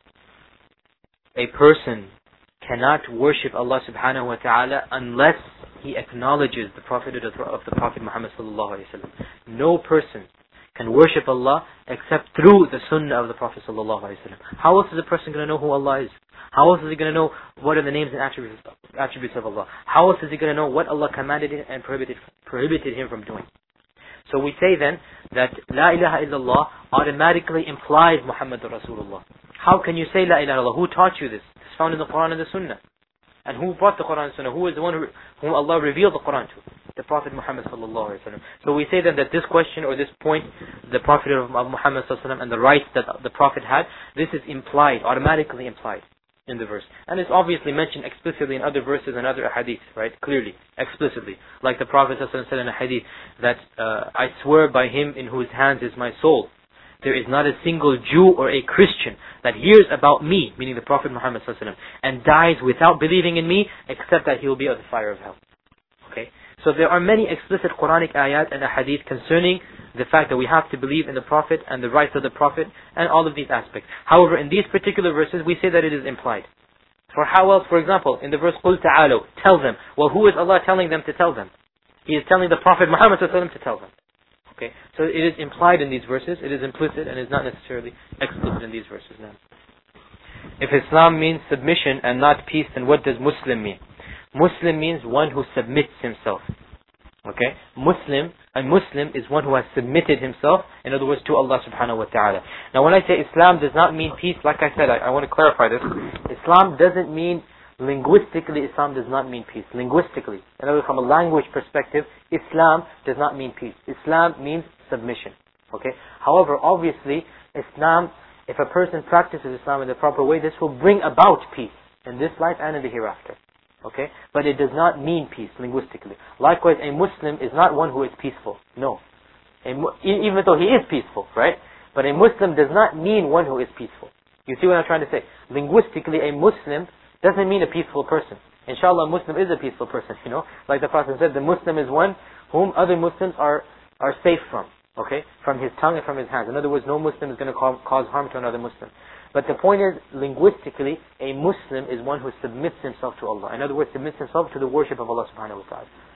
a person cannot worship Allah subhanahu wa ta'ala unless he acknowledges the prophethood of the Prophet Muhammad sallallahu alaihi wasallam. No person can worship Allah except through the sunnah of the Prophet sallallahu alaihi wasallam. How else is a person going to know who Allah is? How else is he going to know what are the names and attributes of Allah? How else is he going to know what Allah commanded him and prohibited him from doing? So we say then that La ilaha illallah automatically implies Muhammadur Rasulullah. How can you say La ilaha illallah? Who taught you this? It's found in the Quran and the Sunnah. And who brought the Quran and Sunnah? Who is the one whom Allah revealed the Quran to? The Prophet Muhammad sallallahu alaihi wasallam. So we say then that this question or this point, the Prophet of Muhammad sallallahu alaihi wasallam and the rights that the Prophet had, this is implied, automatically implied in the verse. And it's obviously mentioned explicitly in other verses and other hadiths, right? Clearly, explicitly. Like the Prophet ﷺ said in a hadith that I swear by him in whose hands is my soul. There is not a single Jew or a Christian that hears about me, meaning the Prophet Muhammad ﷺ, and dies without believing in me, except that he will be of the fire of hell. Okay? So there are many explicit Quranic ayat and hadith concerning the fact that we have to believe in the Prophet and the rights of the Prophet and all of these aspects. However, in these particular verses, we say that it is implied. For how else, for example, in the verse قُلْ تَعَالَوْا, tell them. Well, who is Allah telling them to tell them? He is telling the Prophet Muhammad ﷺ to tell them. Okay, so it is implied in these verses, it is implicit, and is not necessarily explicit in these verses now. If Islam means submission and not peace, then what does Muslim mean? Muslim means one who submits himself. Okay? A Muslim is one who has submitted himself, in other words, to Allah subhanahu wa ta'ala. Now when I say Islam does not mean peace, like I said, I want to clarify this. Islam doesn't mean, linguistically, Islam does not mean peace. Linguistically. In other words, from a language perspective, Islam does not mean peace. Islam means submission. Okay? However, obviously, Islam, if a person practices Islam in the proper way, this will bring about peace in this life and in the hereafter. Okay? But it does not mean peace linguistically. Likewise, a Muslim is not one who is peaceful. No. Even though he is peaceful, right? But a Muslim does not mean one who is peaceful. You see what I'm trying to say? Linguistically, a Muslim doesn't mean a peaceful person. Inshallah, a Muslim is a peaceful person, you know. Like the Prophet said, the Muslim is one whom other Muslims are safe from. Okay? From his tongue and from his hands. In other words, no Muslim is going to cause harm to another Muslim. But the point is, linguistically, a Muslim is one who submits himself to Allah. In other words, submits himself to the worship of Allah subhanahu wa ta'ala.